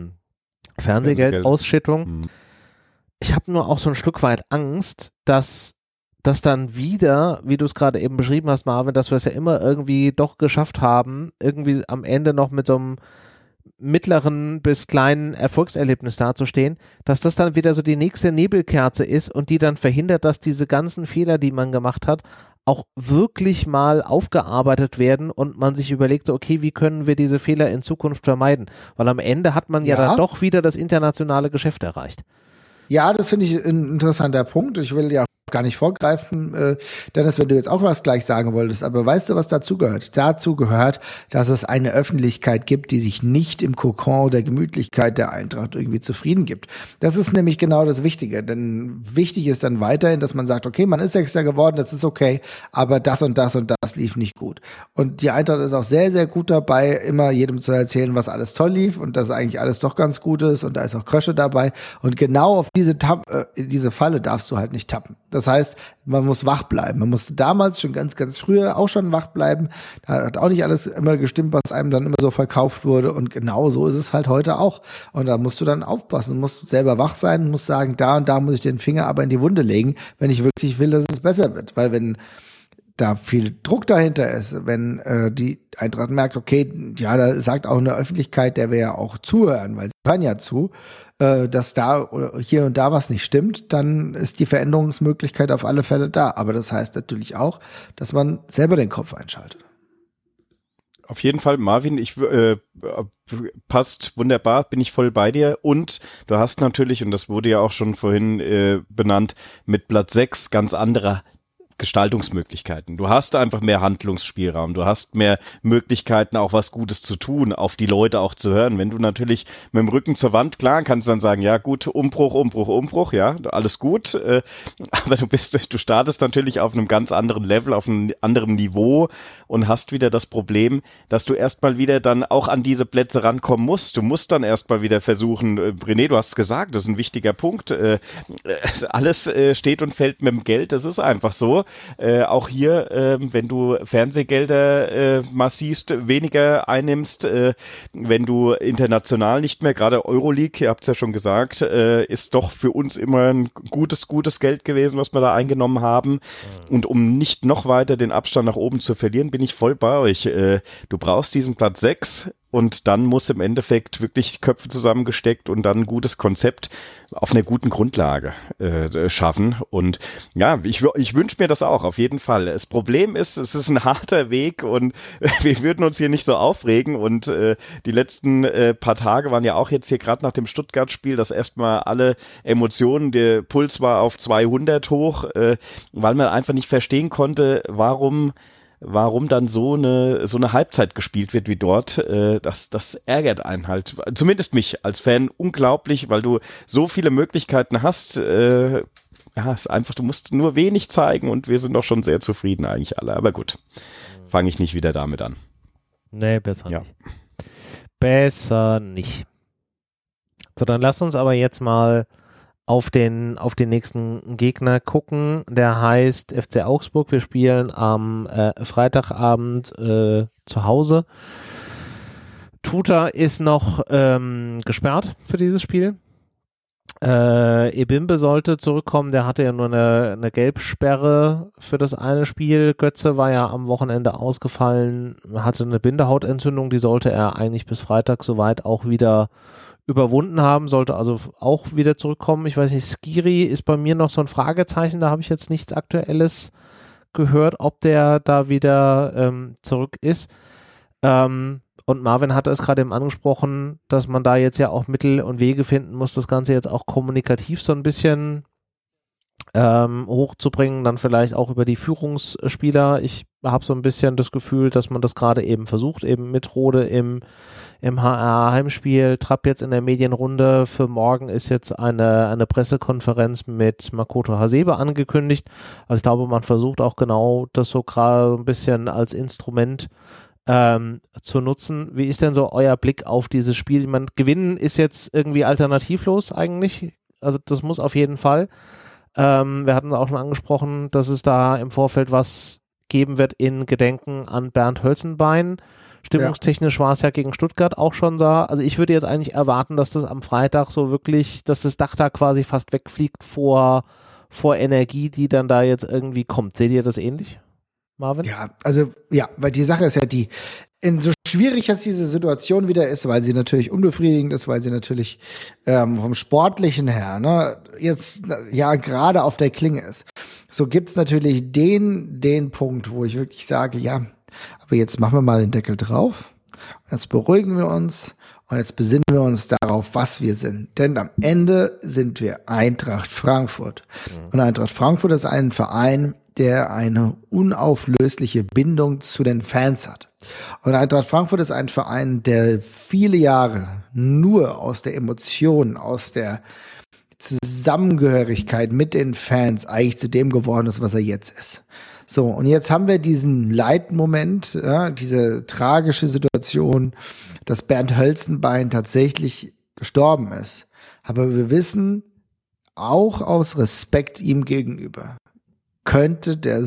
S2: Fernsehgeldausschüttung. Ich habe nur auch so ein Stück weit Angst, dass das dann wieder, wie du es gerade eben beschrieben hast, Marvin, dass wir es ja immer irgendwie doch geschafft haben, irgendwie am Ende noch mit so einem mittleren bis kleinen Erfolgserlebnis dazustehen, dass das dann wieder so die nächste Nebelkerze ist und die dann verhindert, dass diese ganzen Fehler, die man gemacht hat, auch wirklich mal aufgearbeitet werden und man sich überlegt, so, okay, wie können wir diese Fehler in Zukunft vermeiden? Weil am Ende hat man ja dann doch wieder das internationale Geschäft erreicht.
S4: Ja, das finde ich ein interessanter Punkt. Ich will ja gar nicht vorgreifen, Dennis, wenn du jetzt auch was gleich sagen wolltest, aber weißt du, was dazu gehört? Dazu gehört, dass es eine Öffentlichkeit gibt, die sich nicht im Kokon der Gemütlichkeit der Eintracht irgendwie zufrieden gibt. Das ist nämlich genau das Wichtige, denn wichtig ist dann weiterhin, dass man sagt, okay, man ist Sechster geworden, das ist okay, aber das und das und das lief nicht gut. Und die Eintracht ist auch sehr, sehr gut dabei, immer jedem zu erzählen, was alles toll lief und dass eigentlich alles doch ganz gut ist und da ist auch Krösche dabei und genau auf diese Falle darfst du halt nicht tappen. Das heißt, man muss wach bleiben. Man musste damals schon ganz, ganz früher auch schon wach bleiben. Da hat auch nicht alles immer gestimmt, was einem dann immer so verkauft wurde. Und genau so ist es halt heute auch. Und da musst du dann aufpassen. Du musst selber wach sein, musst sagen, da und da muss ich den Finger aber in die Wunde legen, wenn ich wirklich will, dass es besser wird. Weil wenn da viel Druck dahinter ist, wenn die Eintracht merkt, okay, ja, da sagt auch eine Öffentlichkeit, der wir ja auch zuhören, weil sie hören ja zu, dass da oder hier und da was nicht stimmt, dann ist die Veränderungsmöglichkeit auf alle Fälle da. Aber das heißt natürlich auch, dass man selber den Kopf einschaltet.
S3: Auf jeden Fall, Marvin, passt wunderbar, bin ich voll bei dir. Und du hast natürlich, und das wurde ja auch schon vorhin benannt, mit Platz 6 ganz andere Gestaltungsmöglichkeiten. Du hast einfach mehr Handlungsspielraum, du hast mehr Möglichkeiten, auch was Gutes zu tun, auf die Leute auch zu hören. Wenn du natürlich mit dem Rücken zur Wand, klar, kannst du dann sagen, ja gut, Umbruch, ja, alles gut, aber du startest natürlich auf einem ganz anderen Level, auf einem anderen Niveau und hast wieder das Problem, dass du erstmal wieder dann auch an diese Plätze rankommen musst. Du musst dann erstmal wieder versuchen, René, du hast es gesagt, das ist ein wichtiger Punkt, alles steht und fällt mit dem Geld, das ist einfach so. Auch hier, wenn du Fernsehgelder massiv weniger einnimmst, wenn du international nicht mehr, gerade Euroleague, ihr habt es ja schon gesagt, ist doch für uns immer ein gutes Geld gewesen, was wir da eingenommen haben. Und um nicht noch weiter den Abstand nach oben zu verlieren, bin ich voll bei euch. Du brauchst diesen Platz 6 und dann muss im Endeffekt wirklich Köpfe zusammengesteckt und dann ein gutes Konzept auf einer guten Grundlage schaffen. Und ja, ich wünsche mir das auch, auf jeden Fall. Das Problem ist, es ist ein harter Weg und wir würden uns hier nicht so aufregen. Und die letzten paar Tage waren ja auch jetzt hier gerade nach dem Stuttgart-Spiel, dass erstmal alle Emotionen, der Puls war auf 200 hoch, weil man einfach nicht verstehen konnte, warum dann so eine Halbzeit gespielt wird wie dort, das ärgert einen halt, zumindest mich als Fan unglaublich, weil du so viele Möglichkeiten hast, ist einfach, du musst nur wenig zeigen und wir sind doch schon sehr zufrieden eigentlich alle, aber gut, fange ich nicht wieder damit an.
S2: Nee, besser nicht. Besser nicht. So, dann lass uns aber jetzt mal auf den nächsten Gegner gucken, der heißt FC Augsburg. Wir spielen am Freitagabend zu Hause. Tuta ist noch gesperrt für dieses Spiel. Ebimbe sollte zurückkommen, der hatte ja nur eine Gelbsperre für das eine Spiel. Götze war ja am Wochenende ausgefallen, hatte eine Bindehautentzündung, die sollte er eigentlich bis Freitag soweit auch wieder überwunden haben, sollte also auch wieder zurückkommen. Ich weiß nicht, Skiri ist bei mir noch so ein Fragezeichen, da habe ich jetzt nichts Aktuelles gehört, ob der da wieder zurück ist. Und Marvin hatte es gerade eben angesprochen, dass man da jetzt ja auch Mittel und Wege finden muss, das Ganze jetzt auch kommunikativ so ein bisschen hochzubringen, dann vielleicht auch über die Führungsspieler. Ich habe so ein bisschen das Gefühl, dass man das gerade eben versucht, eben mit Rode im HR-Heimspiel. Trapp jetzt in der Medienrunde. Für morgen ist jetzt eine Pressekonferenz mit Makoto Hasebe angekündigt. Also ich glaube, man versucht auch genau das so gerade ein bisschen als Instrument zu nutzen. Wie ist denn so euer Blick auf dieses Spiel? Ich meine, gewinnen ist jetzt irgendwie alternativlos eigentlich. Also das muss auf jeden Fall. Wir hatten auch schon angesprochen, dass es da im Vorfeld was geben wird in Gedenken an Bernd Hölzenbein. Stimmungstechnisch war es ja gegen Stuttgart auch schon da. Also ich würde jetzt eigentlich erwarten, dass das am Freitag so wirklich, dass das Dach da quasi fast wegfliegt vor Energie, die dann da jetzt irgendwie kommt. Seht ihr das ähnlich, Marvin?
S4: Ja, also ja, weil die Sache ist ja die, so schwierig jetzt diese Situation wieder ist, weil sie natürlich unbefriedigend ist, weil sie natürlich vom Sportlichen her, ne, jetzt ja gerade auf der Klinge ist. So gibt's natürlich den Punkt, wo ich wirklich sage, ja, aber jetzt machen wir mal den Deckel drauf, jetzt beruhigen wir uns und jetzt besinnen wir uns darauf, was wir sind. Denn am Ende sind wir Eintracht Frankfurt. Und Eintracht Frankfurt ist ein Verein, der eine unauflösliche Bindung zu den Fans hat. Und Eintracht Frankfurt ist ein Verein, der viele Jahre nur aus der Emotion, aus der Zusammengehörigkeit mit den Fans eigentlich zu dem geworden ist, was er jetzt ist. So, und jetzt haben wir diesen Leitmoment, ja, diese tragische Situation, dass Bernd Hölzenbein tatsächlich gestorben ist. Aber wir wissen, auch aus Respekt ihm gegenüber, könnte der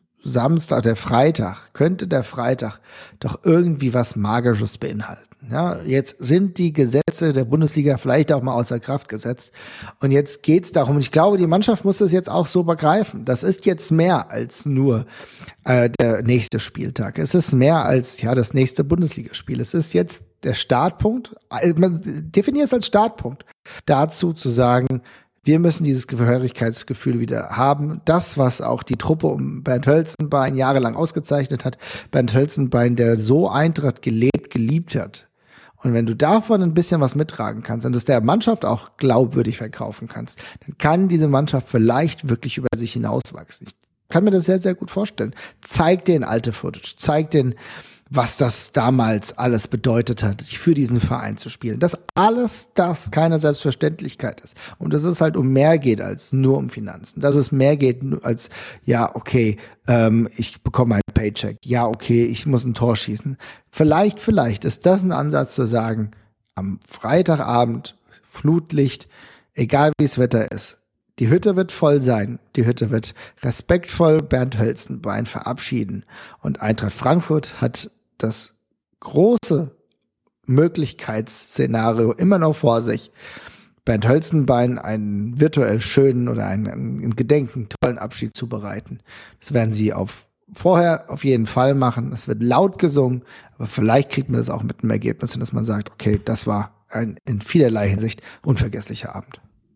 S4: Freitag doch irgendwie was Magisches beinhalten. Ja, jetzt sind die Gesetze der Bundesliga vielleicht auch mal außer Kraft gesetzt. Und jetzt geht's darum, und ich glaube, die Mannschaft muss das jetzt auch so begreifen. Das ist jetzt mehr als nur der nächste Spieltag. Es ist mehr als das nächste Bundesligaspiel. Es ist jetzt der Startpunkt, man definiert es als Startpunkt, dazu zu sagen, wir müssen dieses Gehörigkeitsgefühl wieder haben. Das, was auch die Truppe um Bernd Hölzenbein jahrelang ausgezeichnet hat. Bernd Hölzenbein, der so Eintracht geliebt hat. Und wenn du davon ein bisschen was mittragen kannst und das der Mannschaft auch glaubwürdig verkaufen kannst, dann kann diese Mannschaft vielleicht wirklich über sich hinauswachsen. Ich kann mir das sehr, sehr gut vorstellen. Zeig den alte Footage, zeig den, was das damals alles bedeutet hat, für diesen Verein zu spielen. Dass alles das keine Selbstverständlichkeit ist. Und dass es halt um mehr geht als nur um Finanzen. Dass es mehr geht als, ja, okay, ich bekomme einen Paycheck. Ja, okay, ich muss ein Tor schießen. Vielleicht ist das ein Ansatz zu sagen, am Freitagabend, Flutlicht, egal wie das Wetter ist, die Hütte wird voll sein. Die Hütte wird respektvoll Bernd Hölzenbein verabschieden. Und Eintracht Frankfurt hat das große Möglichkeitsszenario immer noch vor sich, Bernd Hölzenbein einen virtuell schönen oder einen Gedenken tollen Abschied zu bereiten. Das werden sie vorher auf jeden Fall machen. Es wird laut gesungen, aber vielleicht kriegt man das auch mit einem Ergebnis hin, dass man sagt, okay, das war ein in vielerlei Hinsicht unvergesslicher Abend.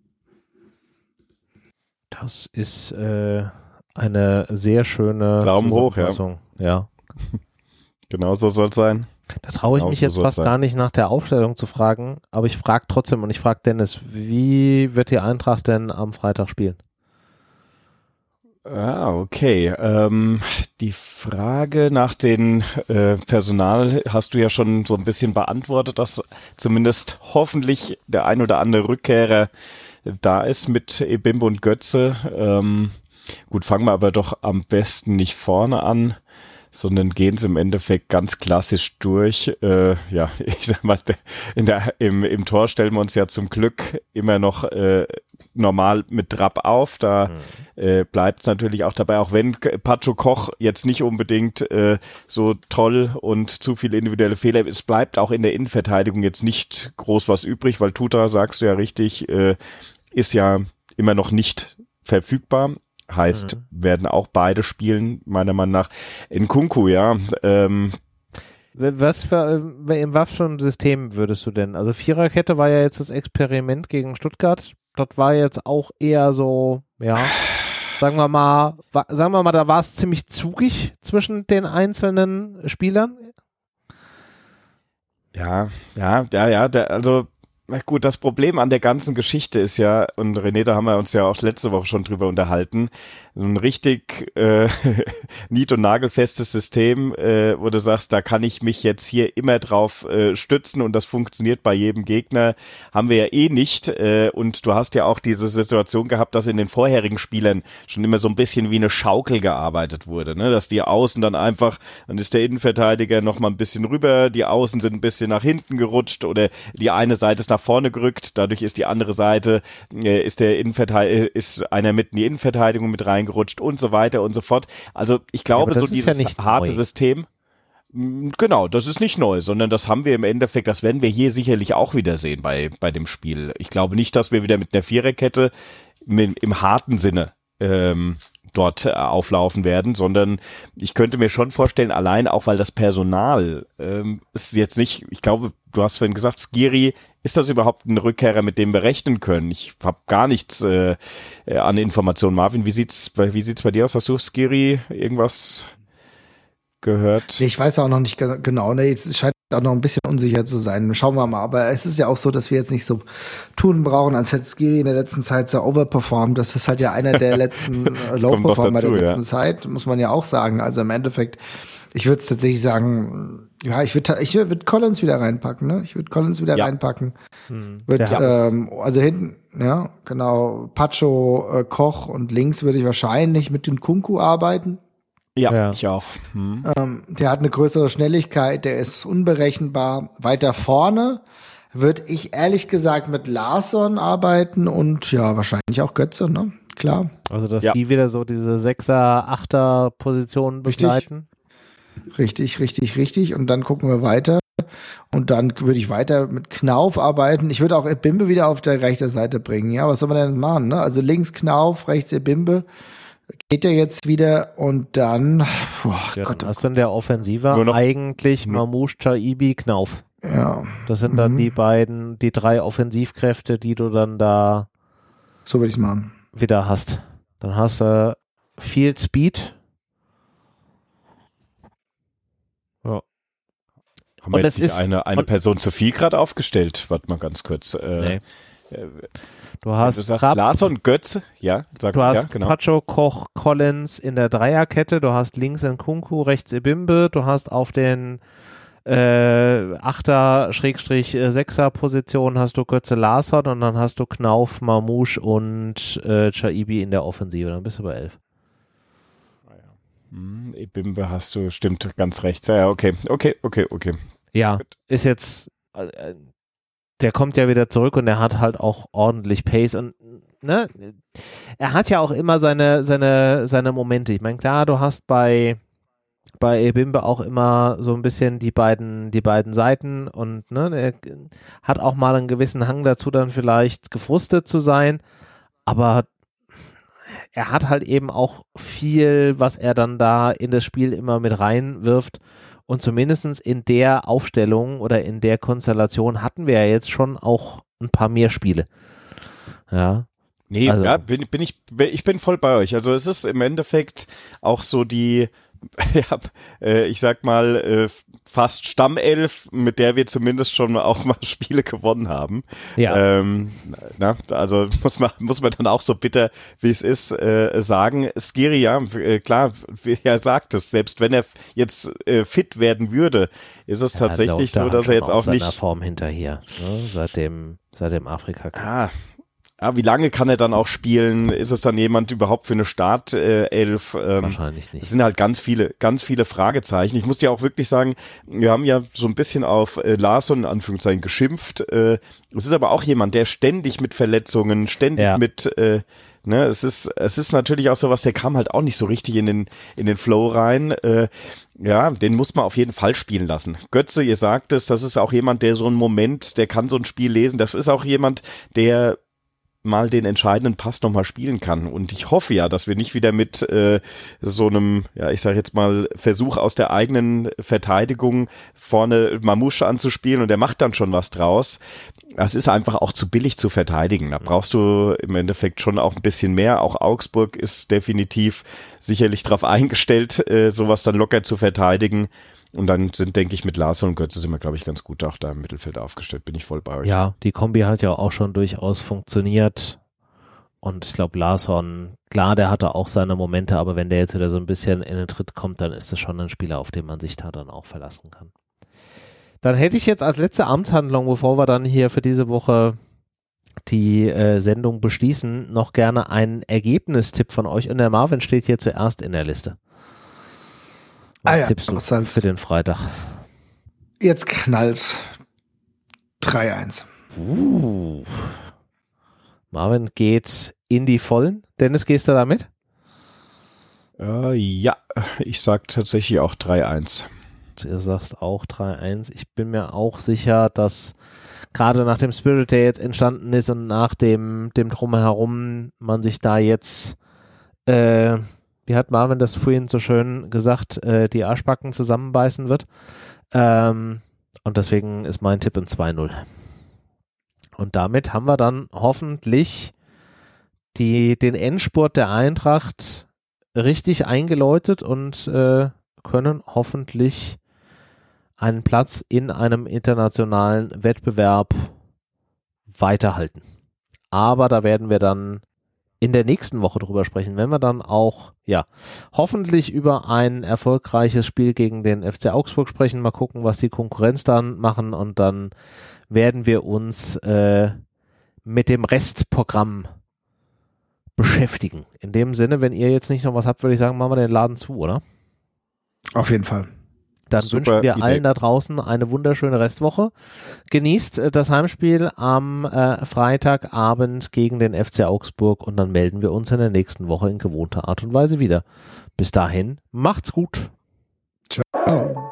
S2: Das ist eine sehr schöne
S3: Daumen hoch,
S2: ja.
S3: Genau so soll es sein.
S2: Da traue ich mich jetzt fast gar nicht nach der Aufstellung zu fragen, aber ich frage trotzdem und ich frage Dennis, wie wird die Eintracht denn am Freitag spielen?
S3: Okay. Die Frage nach dem Personal hast du ja schon so ein bisschen beantwortet, dass zumindest hoffentlich der ein oder andere Rückkehrer da ist mit Ebimbe und Götze. Gut, fangen wir aber doch am besten nicht vorne an, sondern gehen sie im Endeffekt ganz klassisch durch. Ich sag mal, im Tor stellen wir uns ja zum Glück immer noch normal mit Trapp auf. Da bleibt es natürlich auch dabei, auch wenn Pacho Koch jetzt nicht unbedingt so toll und zu viele individuelle Fehler, es bleibt auch in der Innenverteidigung jetzt nicht groß was übrig, weil Tuta, sagst du ja richtig, ist ja immer noch nicht verfügbar. Heißt, werden auch beide spielen, meiner Meinung nach. Nkunku, ja.
S2: In was für ein System würdest du denn? Also Viererkette war ja jetzt das Experiment gegen Stuttgart. Das war jetzt auch eher so, ja, sagen wir mal, da war es ziemlich zugig zwischen den einzelnen Spielern.
S3: Also gut, das Problem an der ganzen Geschichte ist ja, und René, da haben wir uns ja auch letzte Woche schon drüber unterhalten, so ein richtig nied- und nagelfestes System, wo du sagst, da kann ich mich jetzt hier immer drauf stützen und das funktioniert bei jedem Gegner, haben wir ja eh nicht. Und du hast ja auch diese Situation gehabt, dass in den vorherigen Spielern schon immer so ein bisschen wie eine Schaukel gearbeitet wurde, ne? Dass die Außen dann ist der Innenverteidiger noch mal ein bisschen rüber, die Außen sind ein bisschen nach hinten gerutscht oder die eine Seite ist nach vorne gerückt, dadurch ist die andere Seite, ist einer mit in die Innenverteidigung mit reingerutscht und so weiter und so fort. Also ich glaube, so dieses harte System, genau, das ist nicht neu, sondern das haben wir im Endeffekt, das werden wir hier sicherlich auch wieder sehen bei dem Spiel. Ich glaube nicht, dass wir wieder mit einer Viererkette im harten Sinne dort auflaufen werden, sondern ich könnte mir schon vorstellen, allein auch, weil das Personal ist jetzt nicht, ich glaube, du hast vorhin gesagt, Skiri, ist das überhaupt ein Rückkehrer, mit dem wir rechnen können? Ich habe gar nichts an Informationen. Marvin, wie sieht's bei dir aus? Hast du Skiri irgendwas gehört?
S4: Ich weiß auch noch nicht genau, es scheint auch noch ein bisschen unsicher zu sein. Schauen wir mal, aber es ist ja auch so, dass wir jetzt nicht so tun brauchen, als hätte Skiri in der letzten Zeit so overperformed. Das ist halt ja einer der letzten Low-Performer der letzten Zeit, muss man ja auch sagen. Also im Endeffekt, ich würde tatsächlich sagen, ja, ich würd Collins wieder reinpacken, ne? Ich würde Collins wieder reinpacken. Also hinten, ja, genau, Pacho, Koch und links würde ich wahrscheinlich mit dem Nkunku arbeiten.
S3: Ja, ich auch.
S4: Der hat eine größere Schnelligkeit, der ist unberechenbar. Weiter vorne würde ich ehrlich gesagt mit Larsson arbeiten und ja, wahrscheinlich auch Götze, ne? Klar.
S2: Also, dass die wieder so diese 6er, 8er Positionen begleiten.
S4: Richtig. Und dann gucken wir weiter. Und dann würde ich weiter mit Knauf arbeiten. Ich würde auch Ebimbe wieder auf der rechten Seite bringen. Ja, was soll man denn machen, ne? Also links Knauf, rechts Ebimbe. Geht ja jetzt wieder und dann
S2: hast du in der Offensive eigentlich Mamouche, Chaibi, Knauf.
S4: Ja.
S2: Das sind dann die 3 Offensivkräfte, die du dann da
S4: so würde ich es machen.
S2: Wieder hast. Dann hast du viel Speed. Ja.
S3: Haben wir jetzt nicht eine Person zu viel gerade aufgestellt? Warte mal ganz kurz.
S2: Nee. Du hast
S3: Larsson, Götze, ja,
S2: du hast genau. Pacho, Koch, Collins in der Dreierkette, du hast links Nkunku, rechts Ebimbe, du hast auf den 8er/6er Position hast du Götze, Larsson und dann hast du Knauf, Marmouche und Chaibi in der Offensive, dann bist du bei 11.
S3: Ebimbe hast du, stimmt, ganz rechts. Ja, okay.
S2: Ja,
S3: Gut.
S2: Ist jetzt, der kommt ja wieder zurück und der hat halt auch ordentlich Pace und ne, er hat ja auch immer seine Momente. Ich meine, klar, du hast bei Ebimbe auch immer so ein bisschen die beiden Seiten und ne, er hat auch mal einen gewissen Hang dazu, dann vielleicht gefrustet zu sein, aber er hat halt eben auch viel, was er dann da in das Spiel immer mit reinwirft und zumindest in der Aufstellung oder in der Konstellation hatten wir ja jetzt schon auch ein paar mehr Spiele. Ja.
S3: Nee, also, ja, ich bin voll bei euch. Also es ist im Endeffekt auch so die, ich sag mal, fast Stammelf, mit der wir zumindest schon auch mal Spiele gewonnen haben.
S2: Ja.
S3: Also muss man dann auch so bitter, wie es ist, sagen. Skiri, ja, klar, wie er sagt es, selbst wenn er jetzt fit werden würde, ist es tatsächlich so, dass er jetzt auch nicht...
S2: seiner Form hinterher, ne? seit dem Afrika-Cup.
S3: Wie lange kann er dann auch spielen? Ist es dann jemand überhaupt für eine Startelf?
S2: Wahrscheinlich nicht.
S3: Es sind halt ganz viele Fragezeichen. Ich muss dir auch wirklich sagen, wir haben ja so ein bisschen auf Larsson in Anführungszeichen geschimpft. Es ist aber auch jemand, der ständig mit Verletzungen, mit es ist natürlich auch sowas, der kam halt auch nicht so richtig in den Flow rein. Den muss man auf jeden Fall spielen lassen. Götze, ihr sagt es, das ist auch jemand, der so einen Moment, der kann so ein Spiel lesen. Das ist auch jemand, der mal den entscheidenden Pass nochmal spielen kann. Und ich hoffe ja, dass wir nicht wieder mit so einem, ja, ich sage jetzt mal, Versuch aus der eigenen Verteidigung vorne Marmouche anzuspielen und der macht dann schon was draus. Das ist einfach auch zu billig zu verteidigen. Da brauchst du im Endeffekt schon auch ein bisschen mehr. Auch Augsburg ist definitiv sicherlich darauf eingestellt, sowas dann locker zu verteidigen. Und dann denke ich, mit Larsson und Götze sind wir, glaube ich, ganz gut auch da im Mittelfeld aufgestellt. Bin ich voll bei euch.
S2: Ja, die Kombi hat ja auch schon durchaus funktioniert. Und ich glaube, Larsson, klar, der hatte auch seine Momente, aber wenn der jetzt wieder so ein bisschen in den Tritt kommt, dann ist das schon ein Spieler, auf den man sich da dann auch verlassen kann. Dann hätte ich jetzt als letzte Amtshandlung, bevor wir dann hier für diese Woche die Sendung beschließen, noch gerne einen Ergebnistipp von euch. Und der Marvin steht hier zuerst in der Liste. Was tippst du für den Freitag?
S4: Jetzt knallt's. 3-1.
S2: Marvin geht in die Vollen. Dennis, gehst du da mit?
S3: Ja, ich sag tatsächlich auch 3-1.
S2: Du sagst auch 3-1. Ich bin mir auch sicher, dass gerade nach dem Spirit, der jetzt entstanden ist und nach dem Drumherum, man sich da jetzt wie hat Marvin das vorhin so schön gesagt, die Arschbacken zusammenbeißen wird. Und deswegen ist mein Tipp ein 2-0. Und damit haben wir dann hoffentlich den Endspurt der Eintracht richtig eingeläutet und können hoffentlich einen Platz in einem internationalen Wettbewerb weiterhalten. Aber da werden wir dann in der nächsten Woche drüber sprechen, wenn wir dann auch, ja, hoffentlich über ein erfolgreiches Spiel gegen den FC Augsburg sprechen, mal gucken, was die Konkurrenz dann machen und dann werden wir uns mit dem Restprogramm beschäftigen. In dem Sinne, wenn ihr jetzt nicht noch was habt, würde ich sagen, machen wir den Laden zu, oder?
S4: Auf jeden Fall.
S2: Dann wünschen wir allen da draußen eine wunderschöne Restwoche. Genießt das Heimspiel am Freitagabend gegen den FC Augsburg und dann melden wir uns in der nächsten Woche in gewohnter Art und Weise wieder. Bis dahin, macht's gut.
S4: Ciao.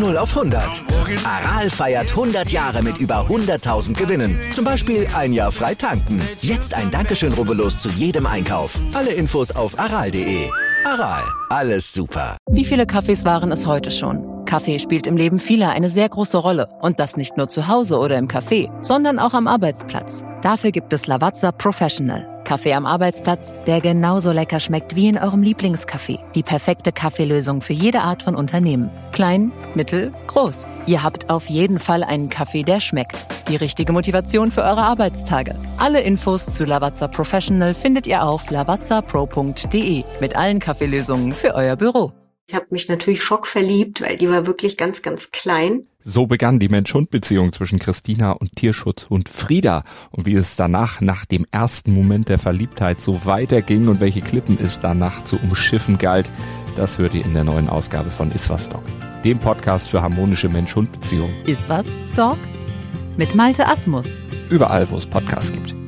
S1: 0 auf 100. Aral feiert 100 Jahre mit über 100.000 Gewinnen. Zum Beispiel ein Jahr frei tanken. Jetzt ein Dankeschön, rubbellos zu jedem Einkauf. Alle Infos auf aral.de. Aral, alles super.
S5: Wie viele Kaffees waren es heute schon? Kaffee spielt im Leben vieler eine sehr große Rolle. Und das nicht nur zu Hause oder im Café, sondern auch am Arbeitsplatz. Dafür gibt es Lavazza Professional. Kaffee am Arbeitsplatz, der genauso lecker schmeckt wie in eurem Lieblingscafé. Die perfekte Kaffeelösung für jede Art von Unternehmen. Klein, mittel, groß. Ihr habt auf jeden Fall einen Kaffee, der schmeckt. Die richtige Motivation für eure Arbeitstage. Alle Infos zu Lavazza Professional findet ihr auf lavazzapro.de mit allen Kaffeelösungen für euer Büro.
S6: Ich habe mich natürlich schockverliebt, weil die war wirklich ganz, ganz klein.
S7: So begann die Mensch-Hund-Beziehung zwischen Christina und Tierschutzhund Frieda. Und wie es danach, nach dem ersten Moment der Verliebtheit, so weiterging und welche Klippen es danach zu umschiffen galt, das hört ihr in der neuen Ausgabe von Iswas Dog, dem Podcast für harmonische Mensch-Hund-Beziehungen.
S5: Iswas Dog? Mit Malte Asmus.
S7: Überall, wo es Podcasts gibt.